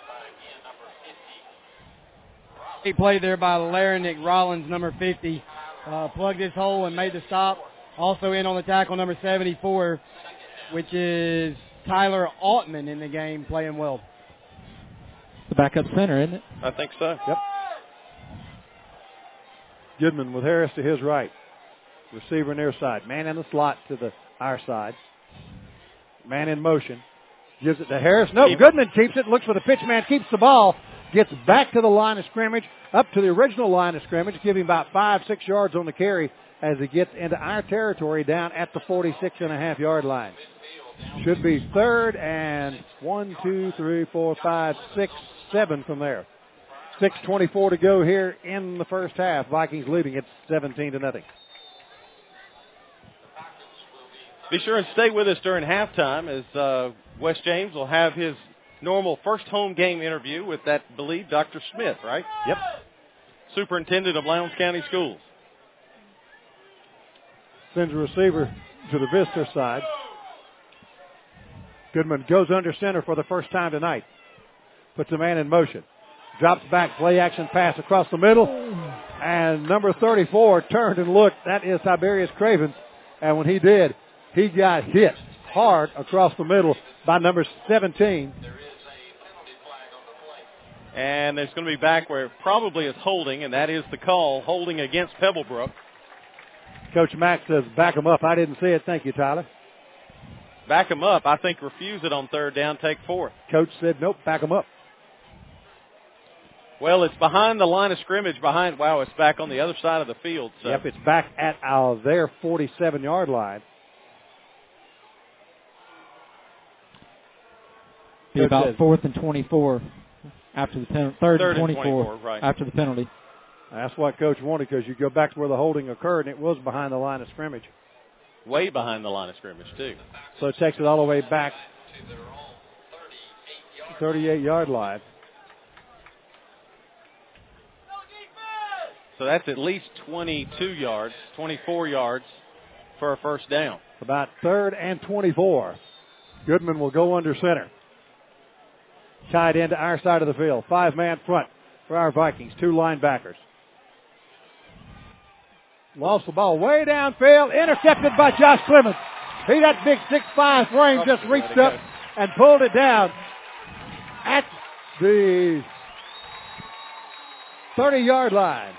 He played there by Larinick Rollins, number fifty. Uh, plugged his hole and made the stop. Also in on the tackle, number seventy-four, which is Tyler Altman in the game, playing well. The backup center, isn't it? I think so. Yep. Goodman with Harris to his right. Receiver near side. Man in the slot to the our side. Man in motion. Gives it to Harris. No, Goodman keeps it. Looks for the pitch man. Keeps the ball. Gets back to the line of scrimmage. Up to the original line of scrimmage. Giving about five, six yards on the carry as he gets into our territory down at the forty-six and a half yard line. Should be third and one, two, three, four, five, six, seven from there. six twenty-four to go here in the first half. Vikings leading it seventeen to nothing. Be sure and stay with us during halftime as uh, Wes James will have his normal first home game interview with that, I believe, Doctor Smith, right? Yep. Superintendent of Lowndes County Schools. Sends a receiver to the visitor side. Goodman goes under center for the first time tonight. Puts a man in motion. Drops back, play action pass across the middle. And number thirty-four turned and looked. That is Tiberius Cravens. And when he did, he got hit hard across the middle by number seventeen. And there's going to be back where it probably is holding, and that is the call, holding against Pebblebrook. Coach Mack says, back him up. I didn't see it. Thank you, Tyler. Back him up. I think refuse it on third down, take fourth. Coach said, nope, back him up. Well, it's behind the line of scrimmage, behind, wow, it's back on the other side of the field. So. Yep, it's back at our their forty-seven yard line. Be about says, fourth and twenty-four after the penalty. Third, third and twenty-four, and twenty-four right. After the penalty. That's what Coach wanted because you go back to where the holding occurred, and it was behind the line of scrimmage. Way behind the line of scrimmage, too. So it takes it all the way back thirty-eight yard line. So that's at least twenty-two yards, twenty-four yards for a first down. About third and twenty-four. Goodman will go under center. Tied into our side of the field. Five-man front for our Vikings. Two linebackers. Lost the ball way downfield, intercepted by Josh Clemens. He, that big six five frame, just reached up and pulled it down at the thirty-yard line.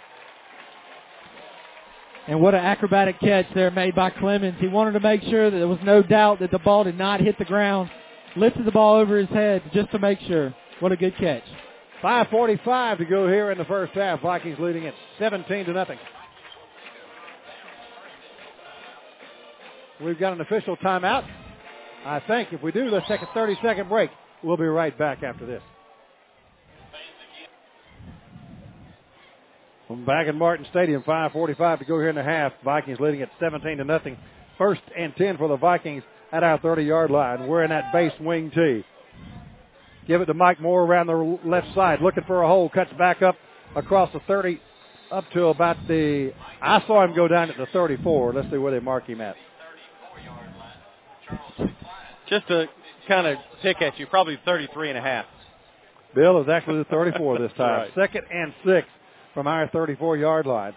And what an acrobatic catch there made by Clemens. He wanted to make sure that there was no doubt that the ball did not hit the ground. Lifted the ball over his head just to make sure. What a good catch. five forty-five to go here in the first half. Vikings leading at seventeen to nothing. We've got an official timeout. I think if we do, let's take a thirty-second break. We'll be right back after this. From back in Martin Stadium, five forty-five to go here in the half. Vikings leading at seventeen to nothing. First and ten for the Vikings at our thirty-yard line. We're in that base wing tee. Give it to Mike Moore around the left side, looking for a hole. Cuts back up across the thirty, up to about the, I saw him go down at the thirty-four. Let's see where they mark him at. Just to kind of pick at you, probably thirty-three and a half. Bill is actually the thirty-four this time. Right. Second and six from our thirty-four-yard line.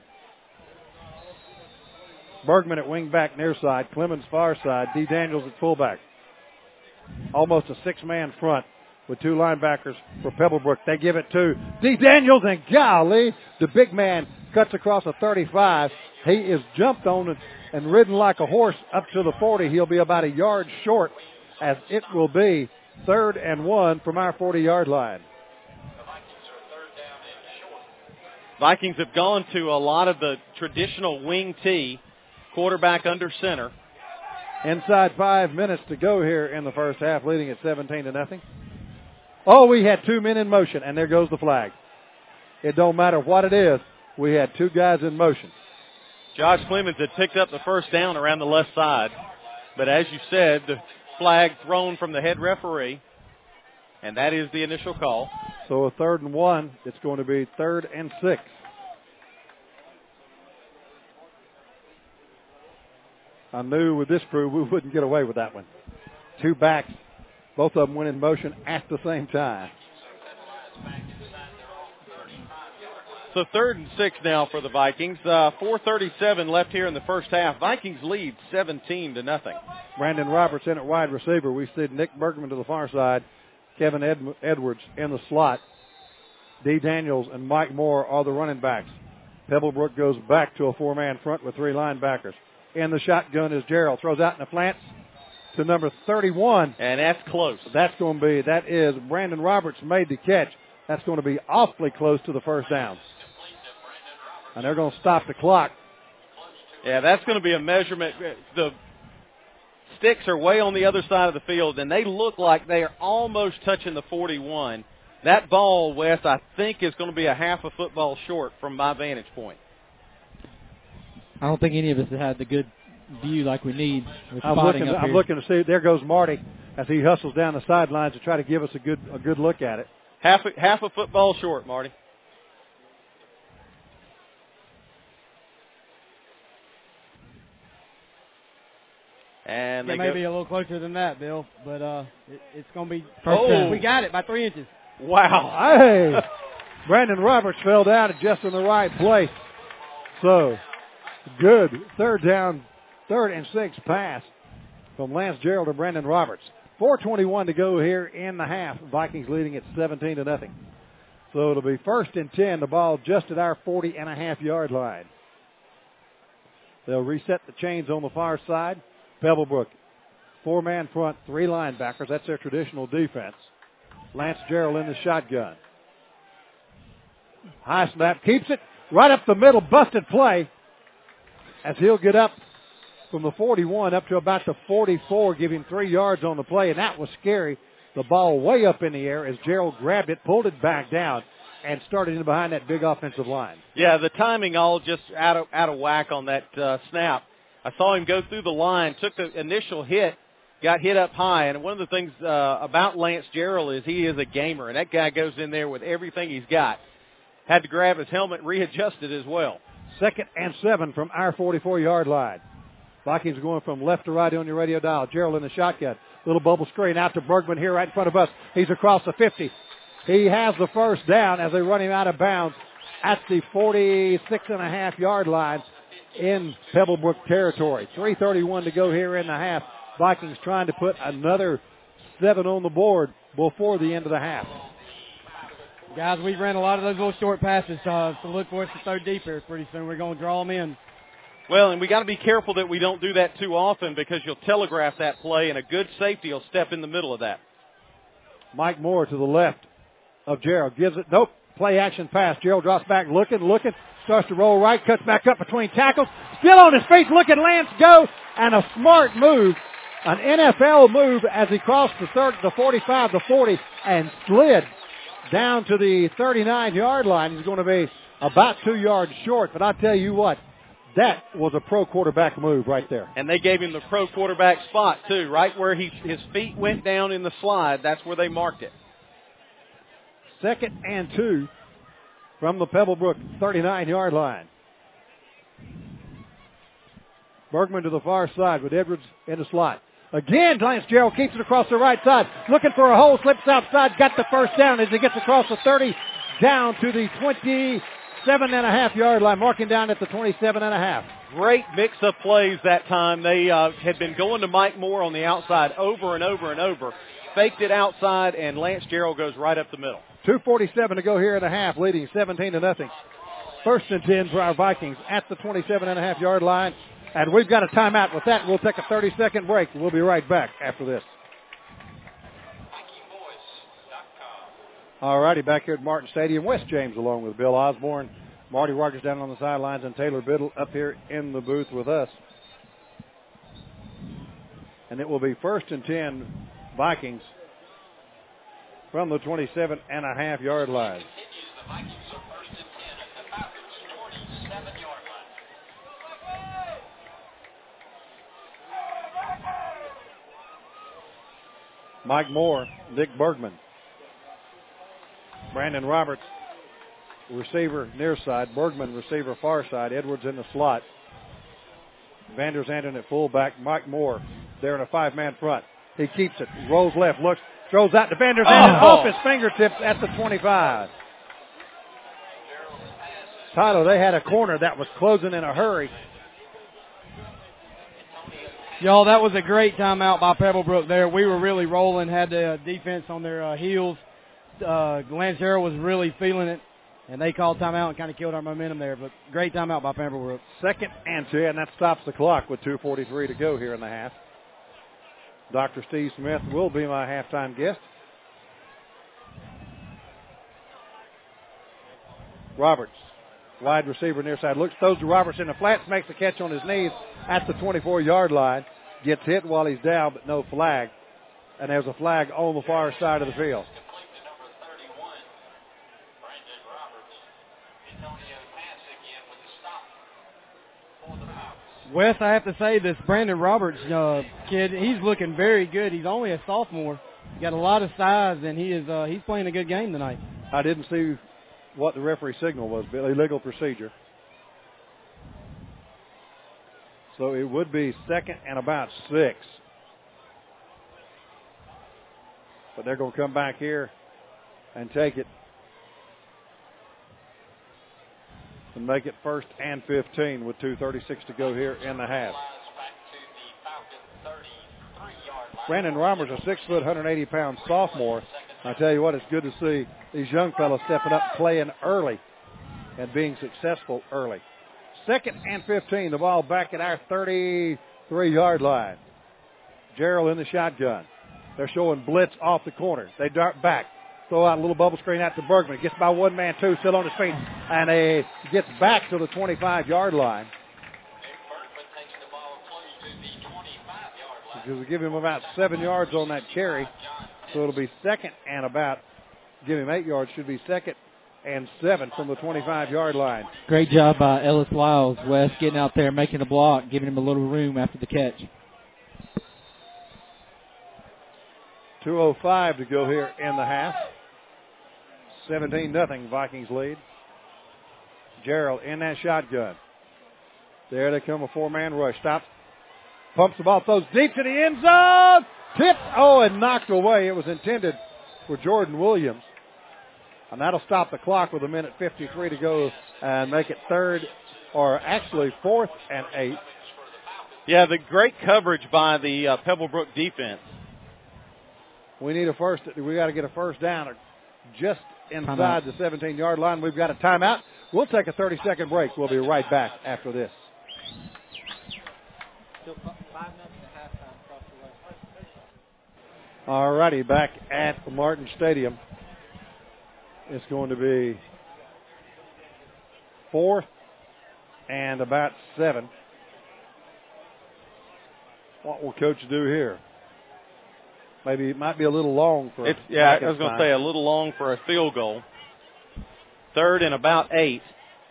Bergman at wing back near side. Clemens far side. D. Daniels at fullback. Almost a six-man front with two linebackers for Pebblebrook. They give it to D. Daniels, and golly, the big man cuts across a thirty-five. He is jumped on and, and ridden like a horse up to the forty. He'll be about a yard short, as it will be third and one from our forty-yard line. Vikings have gone to a lot of the traditional wing tee, quarterback under center. Inside five minutes to go here in the first half, leading at seventeen to nothing. Oh, we had two men in motion, and there goes the flag. It don't matter what it is. We had two guys in motion. Josh Clemens had picked up the first down around the left side. But as you said, the flag thrown from the head referee, and that is the initial call. So a third and one, it's going to be third and six. I knew with this crew we wouldn't get away with that one. Two backs, both of them went in motion at the same time. So third and six now for the Vikings. Uh, four thirty-seven left here in the first half. Vikings lead seventeen to nothing. Brandon Roberts in at wide receiver. We see Nick Bergman to the far side. Kevin Ed- Edwards in the slot. D. Daniels and Mike Moore are the running backs. Pebblebrook goes back to a four-man front with three linebackers. In the shotgun is Gerald. Throws out in the flats to number thirty-one. And that's close. That's going to be, that is Brandon Roberts made the catch. That's going to be awfully close to the first down. And they're going to stop the clock. Yeah, that's going to be a measurement. The sticks are way on the other side of the field, and they look like they are almost touching the forty-one. That ball, Wes, I think is going to be a half a football short from my vantage point. I don't think any of us have had the good view like we need. With I'm spotting looking, up I'm here. looking to see, there goes Marty as he hustles down the sidelines to try to give us a good a good look at it. Half a, half a football short, Marty. And Yeah, they maybe go, a little closer than that, Bill. But uh, it, it's going to be. First Oh. down. We got it by three inches. wow. Hey, Brandon Roberts fell down just in the right place. So, good third down, third and six pass from Lance Gerald to Brandon Roberts. four twenty-one to go here in the half. Vikings leading at seventeen to nothing. So it'll be first and ten, the ball just at our forty and a half yard line. They'll reset the chains on the far side. Pebblebrook, four-man front, three linebackers. That's their traditional defense. Lance Gerald in the shotgun. High snap, keeps it right up the middle, busted play as he'll get up from the forty-one up to about the forty-four, give him three yards on the play, and that was scary. The ball way up in the air as Gerald grabbed it, pulled it back down, and started in behind that big offensive line. Yeah, the timing all just out of out of whack on that uh, snap. I saw him go through the line, took the initial hit, got hit up high, and one of the things uh, about Lance Gerald is he is a gamer, and that guy goes in there with everything he's got. Had to grab his helmet and readjust it as well. Second and seven from our forty-four yard line. Vikings are going from left to right on your radio dial. Gerald in the shotgun. Little bubble screen out to Bergman here right in front of us. He's across the fifty. He has the first down as they run him out of bounds at the forty-six and a half yard line in Pebblebrook territory. three thirty-one to go here in the half. Vikings trying to put another seven on the board before the end of the half. Guys, we ran a lot of those little short passes, uh, so look for us to throw deep here pretty soon. We're going to draw them in. Well, and we got to be careful that we don't do that too often because you'll telegraph that play, and a good safety will step in the middle of that. Mike Moore to the left of Gerald. Gives it, nope, play action pass. Gerald drops back, looking, looking, starts to roll right, cuts back up between tackles. Still on his feet, look at Lance go, and a smart move, an N F L move as he crossed the third, the forty-five, the forty, and slid down to the thirty-nine yard line. He's going to be about two yards short, but I tell you what, that was a pro quarterback move right there. And they gave him the pro quarterback spot, too, right where he, his feet went down in the slide. That's where they marked it. Second and two from the Pebblebrook thirty-nine yard line. Bergman to the far side with Edwards in the slot. Again, Lance Gerald keeps it across the right side. Looking for a hole, slips outside, got the first down as he gets across the thirty, down to the twenty-seven and a half yard line, marking down at the twenty-seven and a half. Great mix of plays that time. They uh, had been going to Mike Moore on the outside over and over and over. Faked it outside, and Lance Gerald goes right up the middle. two forty-seven to go here in the half, leading seventeen to nothing. First and ten for our Vikings at the twenty-seven and a half yard line. And we've got a timeout. With that, we'll take a thirty second break. We'll be right back after this. All righty, back here at Martin Stadium. Wes James along with Bill Osborne. Marty Rogers down on the sidelines, and Taylor Biddle up here in the booth with us. And it will be first and ten Vikings from the twenty-seven and a half yard line. Mike Moore, Nick Bergman. Brandon Roberts, receiver near side. Bergman, receiver far side. Edwards in the slot. Vander Zanden at fullback. Mike Moore there in a five-man front. He keeps it. Rolls left, looks, throws out to Vander Zanden, oh. off his fingertips at the twenty-five. Tyler, they had a corner that was closing in a hurry. Y'all, that was a great timeout by Pebblebrook there. We were really rolling, had the uh, defense on their uh, heels. Uh, Lance Gerald was really feeling it, and they called timeout and kind of killed our momentum there. But great timeout by Pebblebrook. Second and two, and that stops the clock with two forty-three to go here in the half. Doctor Steve Smith will be my halftime guest. Roberts, wide receiver near side, looks, throws to Roberts in the flats, makes the catch on his knees at the twenty-four yard line. Gets hit while he's down, but no flag. And there's a flag on the far side of the field. Wes, I have to say, this Brandon Roberts uh, kid, he's looking very good. He's only a sophomore. He's got a lot of size, and he is uh, he's playing a good game tonight. I didn't see what the referee signal was, but illegal procedure. So it would be second and about six. But they're going to come back here and take it and make it first and fifteen with two thirty-six to go here in the half. Brandon Roberts, a six foot, one hundred eighty pound sophomore. I tell you what, it's good to see these young fellows stepping up, playing early, and being successful early. Second and fifteen, the ball back at our thirty-three yard line. Gerald in the shotgun. They're showing blitz off the corner. They dart back, throw out a little bubble screen out to Bergman. Gets by one man, two, still on his feet, and he gets back to the twenty-five yard line. Because we give him about seven yards on that carry, so it'll be second and about, give him eight yards, should be second and seven from the twenty-five yard line. Great job by Ellis Lyles, Wes, getting out there, making a block, giving him a little room after the catch. two oh five to go here in the half. seventeen nothing Vikings lead. Gerald in that shotgun. There they come, a four-man rush. Stops, pumps the ball, throws deep to the end zone. Tipped, oh, and knocked away. It was intended for Jordan Williams. And that'll stop the clock with a minute fifty-three to go and make it third, or actually fourth and eight. Yeah, the great coverage by the uh, Pebblebrook defense. We need a first. We got to get a first down just inside Timeout. the seventeen-yard line. We've got a timeout. We'll take a thirty-second break. We'll be right back after this. All righty, back at Martin Stadium. It's going to be fourth and about seven. What will Coach do here? Maybe it might be a little long for. It's, yeah, I was going to say a little long for a field goal. Third and about eight.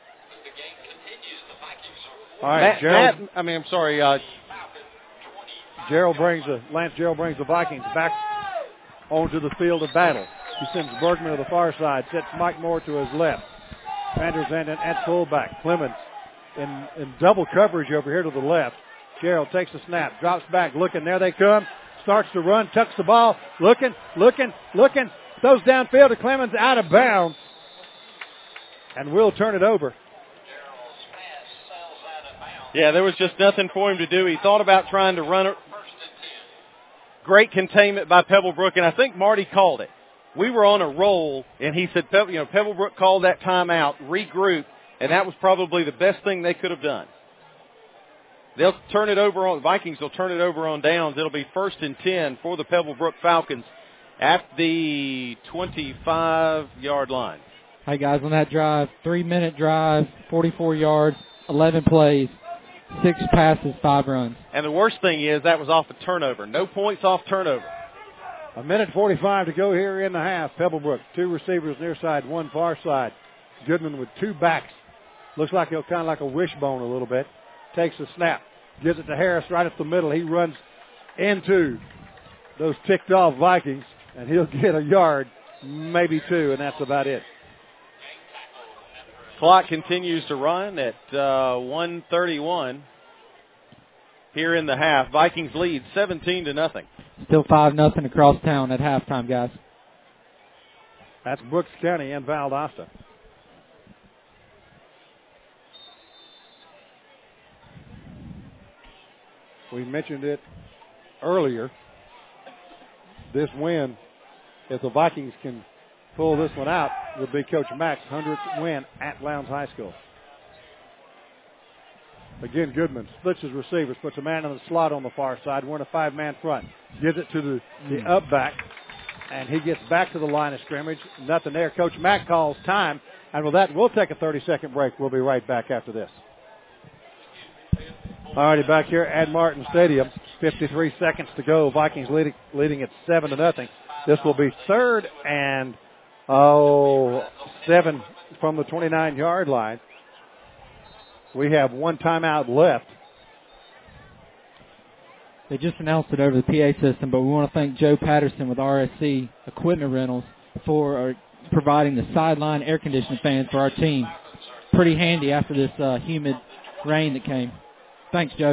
All right, Matt, Gerald. Matt, I mean, I'm sorry. Uh, Gerald brings the Lance Gerald brings the Vikings back onto the field of battle. He sends Bergman to the far side, sets Mike Moore to his left. Van Zanden at fullback. Clemens in, in double coverage over here to the left. Gerald takes the snap, drops back, looking. There they come. Starts to run, tucks the ball, looking, looking, looking. Throws downfield to Clemens, out of bounds. And we'll turn it over. Yeah, there was just nothing for him to do. He thought about trying to run it. Great containment by Pebblebrook, and I think Marty called it. We were on a roll, and he said, you know, Pebblebrook called that timeout, regroup, and that was probably the best thing they could have done. They'll turn it over on, Vikings will turn it over on downs. It'll be first and ten for the Pebblebrook Falcons at the twenty-five-yard line. Hey, guys, on that drive, three-minute drive, forty-four yards, eleven plays, six passes, five runs. And the worst thing is that was off a turnover. No points off turnover. A minute forty-five to go here in the half. Pebblebrook, two receivers near side, one far side. Goodman with two backs. Looks like he'll kind of like a wishbone a little bit. Takes the snap, gives it to Harris right up the middle. He runs into those ticked off Vikings, and he'll get a yard, maybe two, and that's about it. Clock continues to run at uh, one thirty-one here in the half. Vikings lead seventeen to nothing. Still five nothing across town at halftime, guys. That's Brooks County and Valdosta. We mentioned it earlier. This win, if the Vikings can pull this one out, will be Coach Mack's hundredth win at Lowndes High School. Again, Goodman splits his receivers, puts a man in the slot on the far side. We're in a five-man front. Gives it to the, the up back, and he gets back to the line of scrimmage. Nothing there. Coach Mack calls time, and with that, we'll take a thirty-second break. We'll be right back after this. All righty, back here at Martin Stadium, fifty-three seconds to go. Vikings leading, leading at seven to nothing. This will be third and oh seven from the twenty-nine-yard line. We have one timeout left. They just announced it over the P A system, but we want to thank Joe Patterson with R S C Equipment Rentals for uh, providing the sideline air conditioning fans for our team. Pretty handy after this uh, humid rain that came. Thanks, Joe.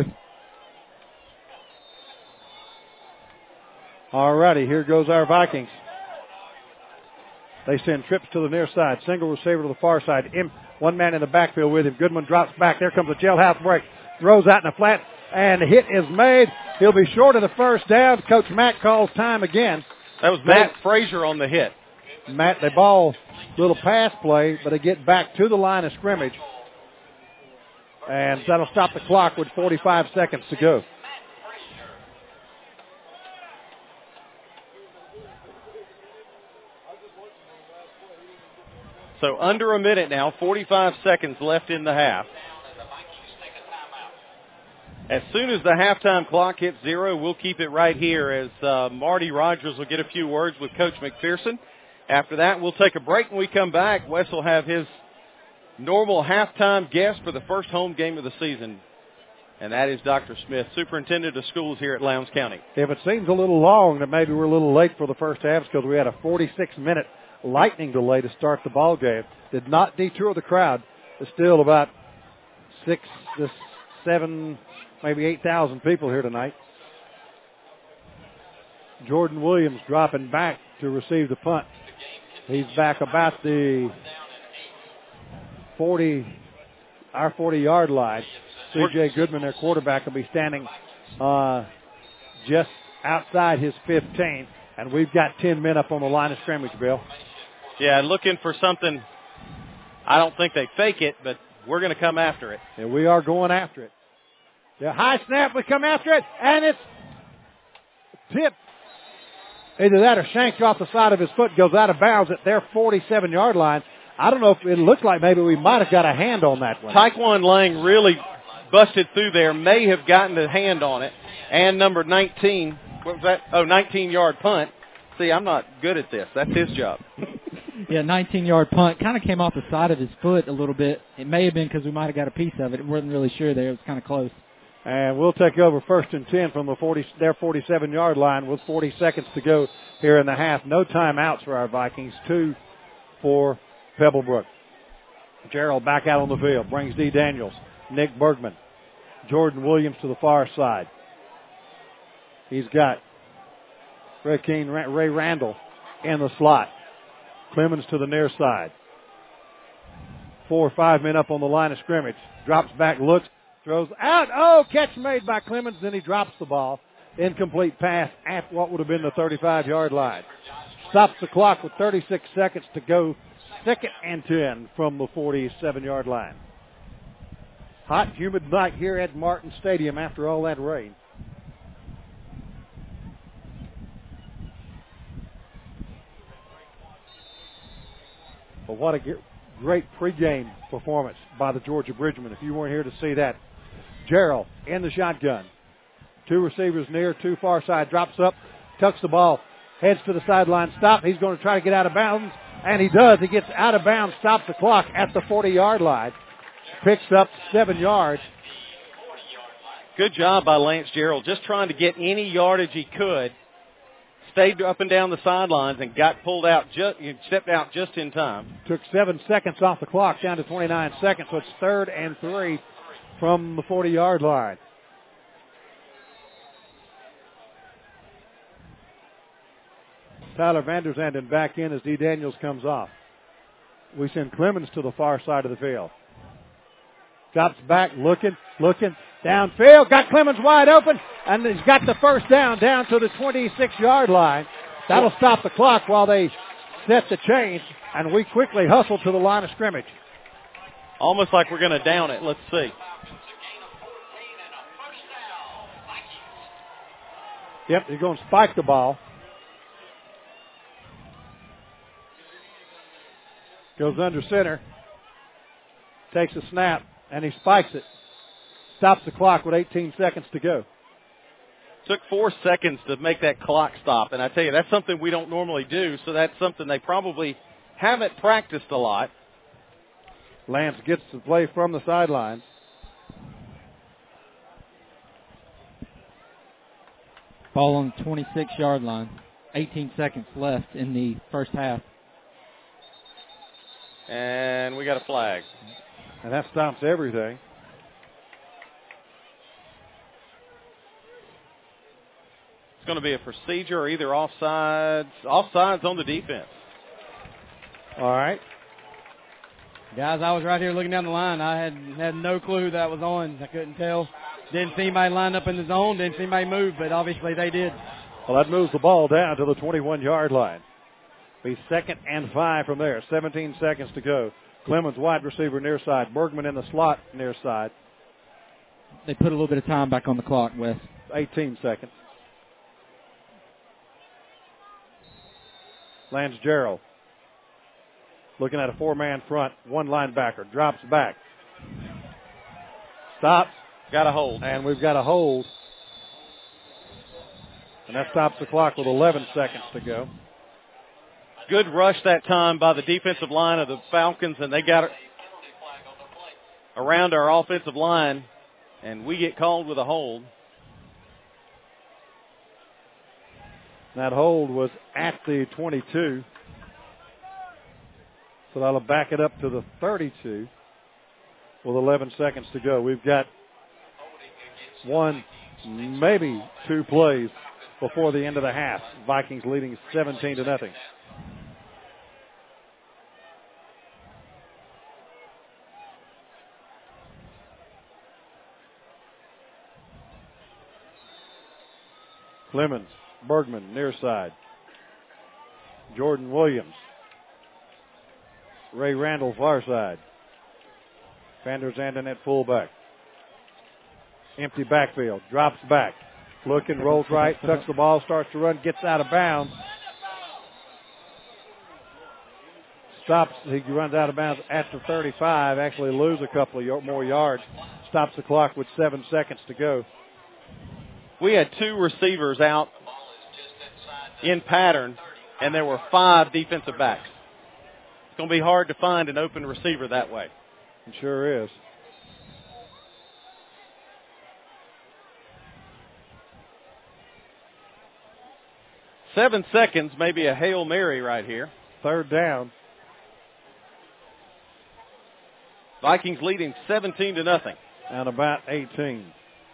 All righty, here goes our Vikings. They send trips to the near side. Single receiver to the far side. In, one man in the backfield with him. Goodman drops back. There comes a jailhouse break. Throws out in the flat, and the hit is made. He'll be short of the first down. Coach Mack calls time again. That was Matt Frazier on the hit. Matt, they ball, little pass play, but they get back to the line of scrimmage. And that'll stop the clock with forty-five seconds to go. So under a minute now, forty-five seconds left in the half. As soon as the halftime clock hits zero, we'll keep it right here as uh, Marty Rogers will get a few words with Coach McPherson. After that, we'll take a break. When we come back, Wes will have his normal halftime guest for the first home game of the season, and that is Doctor Smith, Superintendent of Schools here at Lowndes County. If it seems a little long, then maybe we're a little late for the first half because we had a forty-six minute lightning delay to start the ball game. Did not detour the crowd. There's still about six to seven, maybe eight thousand people here tonight. Jordan Williams dropping back to receive the punt. He's back about the forty, our forty-yard line. C J Goodman, their quarterback, will be standing uh, just outside his fifteen, and we've got ten men up on the line of scrimmage, Bill. Yeah, looking for something. I don't think they fake it, but we're going to come after it. And we are going after it. The high snap, we come after it, and it's tipped. Either that or shanked off the side of his foot, goes out of bounds at their forty-seven-yard line. I don't know if it looks like maybe we might have got a hand on that one. Taekwon Lang really busted through there, may have gotten a hand on it. And number nineteen, what was that? Oh, nineteen-yard punt. See, I'm not good at this. That's his job. Yeah, nineteen-yard punt. Kind of came off the side of his foot a little bit. It may have been because we might have got a piece of it. I wasn't really sure there. It was kind of close. And we'll take over first and ten from the forty, their forty-seven-yard line with forty seconds to go here in the half. No timeouts for our Vikings. Two for Pebblebrook. Gerald back out on the field. Brings D. Daniels. Nick Bergman. Jordan Williams to the far side. He's got Ray, Keene, Ray Randall in the slot. Clemens to the near side. Four or five men up on the line of scrimmage. Drops back, looks. Throws out. Oh, catch made by Clemens. Then he drops the ball. Incomplete pass at what would have been the thirty-five-yard line. Stops the clock with thirty-six seconds to go. Second and ten from the forty-seven-yard line. Hot, humid night here at Martin Stadium after all that rain. But what a great pregame performance by the Georgia Bridgemen. If you weren't here to see that. Gerald in the shotgun. Two receivers near, two far side. Drops up, tucks the ball, heads to the sideline. Stop. He's going to try to get out of bounds, and he does. He gets out of bounds, stops the clock at the forty-yard line. Picks up seven yards. Good job by Lance Gerald, just trying to get any yardage he could. Stayed up and down the sidelines and got pulled out, just, stepped out just in time. Took seven seconds off the clock, down to twenty-nine seconds, so it's third and three from the forty-yard line. Tyler Vanderzanden back in as D. Daniels comes off. We send Clemens to the far side of the field. Drops back, looking, looking, downfield. Got Clemens wide open, and he's got the first down down to the twenty-six-yard line. That'll stop the clock while they set the chains, and we quickly hustle to the line of scrimmage. Almost like we're going to down it. Let's see. Yep, he's going to spike the ball. Goes under center. Takes a snap, and he spikes it. Stops the clock with eighteen seconds to go. Took four seconds to make that clock stop, and I tell you, that's something we don't normally do, so that's something they probably haven't practiced a lot. Lance gets the play from the sideline. Ball on the twenty-six-yard line. eighteen seconds left in the first half. And we got a flag. And that stops everything. It's going to be a procedure or either offsides. Offsides on the defense. All right. Guys, I was right here looking down the line. I had had no clue that was on. I couldn't tell. Didn't see anybody line up in the zone. Didn't see anybody move, but obviously they did. Well, that moves the ball down to the twenty-one-yard line. Be second and five from there. seventeen seconds to go. Clemens, wide receiver, near side. Bergman in the slot, near side. They put a little bit of time back on the clock, Wes. eighteen seconds. Lance Gerald. Looking at a four-man front. One linebacker. Drops back. Stops. Got a hold. And we've got a hold. And that stops the clock with eleven seconds to go. Good rush that time by the defensive line of the Falcons, and they got it around our offensive line, and we get called with a hold. That hold was at the twenty-two. So that'll back it up to the thirty-two with eleven seconds to go. We've got one, maybe two plays before the end of the half. Vikings leading seventeen to nothing. Clemens, Bergman, near side. Jordan Williams. Ray Randall, far side. Van der Zanden at fullback. Empty backfield. Drops back. Looking, rolls right, tucks the ball, starts to run, gets out of bounds. Stops, he runs out of bounds at the thirty-five, actually lose a couple of more yards. Stops the clock with seven seconds to go. We had two receivers out in pattern, and there were five defensive backs. It's going to be hard to find an open receiver that way. It sure is. Seven seconds, maybe a Hail Mary right here. Third down. Vikings leading seventeen to nothing. And about eighteen.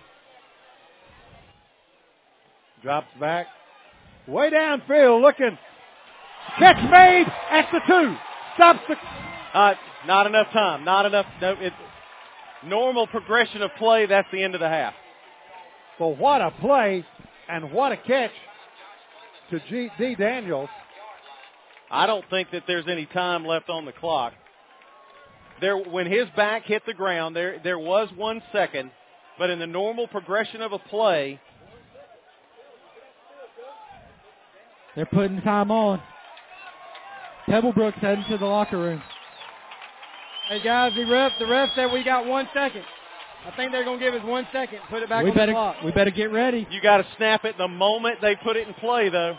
Drops back. Way downfield looking. Catch made at the two. Stops the... Uh, not enough time. Not enough. No, it, normal progression of play, that's the end of the half. Well, what a play and what a catch to G, D. Daniels. I don't think that there's any time left on the clock. There, when his back hit the ground, there there was one second, but in the normal progression of a play, they're putting time on. Pebblebrook's heading to the locker room. Hey guys, the ref the ref said we got one second. I think they're gonna give us one second. Put it back we on better, the clock. We better get ready. You got to snap it the moment they put it in play, though.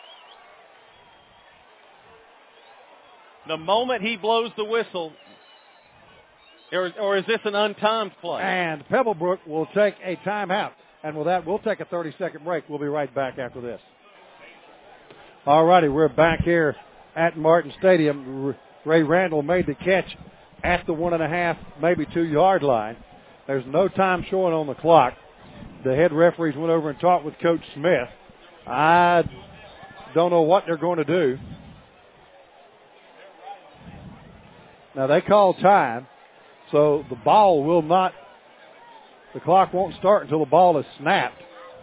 The moment he blows the whistle. Or, or is this an untimed play? And Pebblebrook will take a timeout. And with that, we'll take a thirty-second break. We'll be right back after this. All righty, we're back here at Martin Stadium. Ray Randall made the catch at the one and a half, maybe two-yard line. There's no time showing on the clock. The head referees went over and talked with Coach Smith. I don't know what they're going to do. Now, they call time. So the ball will not, the clock won't start until the ball is snapped.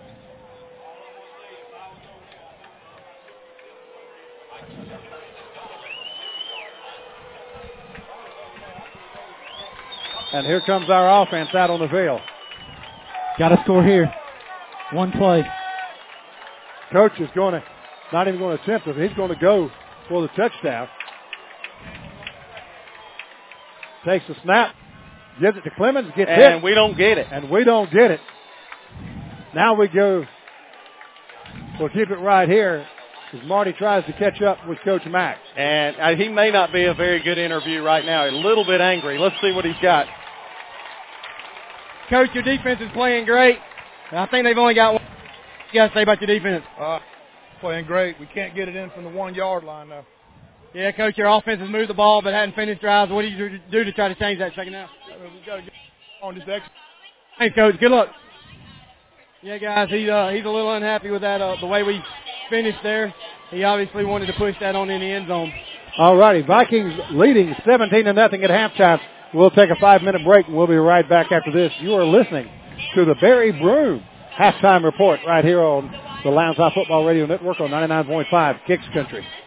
And here comes our offense out on the field. Got to score here. One play. Coach is going to, not even going to attempt it. He's going to go for the touchdown. Takes the snap, gives it to Clemens, gets and hit. And we don't get it. And we don't get it. Now we go, we'll keep it right here as Marty tries to catch up with Coach Mack. And uh, he may not be a very good interview right now. A little bit angry. Let's see what he's got. Coach, your defense is playing great. I think they've only got one. What you got to say about your defense? Uh, playing great. We can't get it in from the one-yard line, though. Yeah, Coach, your offense has moved the ball but hadn't finished drives. What do you do to try to change that second half? We got to get on this extra. Thanks, Coach. Good luck. Yeah, guys, he, uh, he's a little unhappy with that, uh, the way we finished there. He obviously wanted to push that on in the end zone. All righty, Vikings leading seventeen to nothing at halftime. We'll take a five-minute break, and we'll be right back after this. You are listening to the Barry Broom halftime report right here on the Lowndes High Football Radio Network on ninety-nine point five Kicks Country.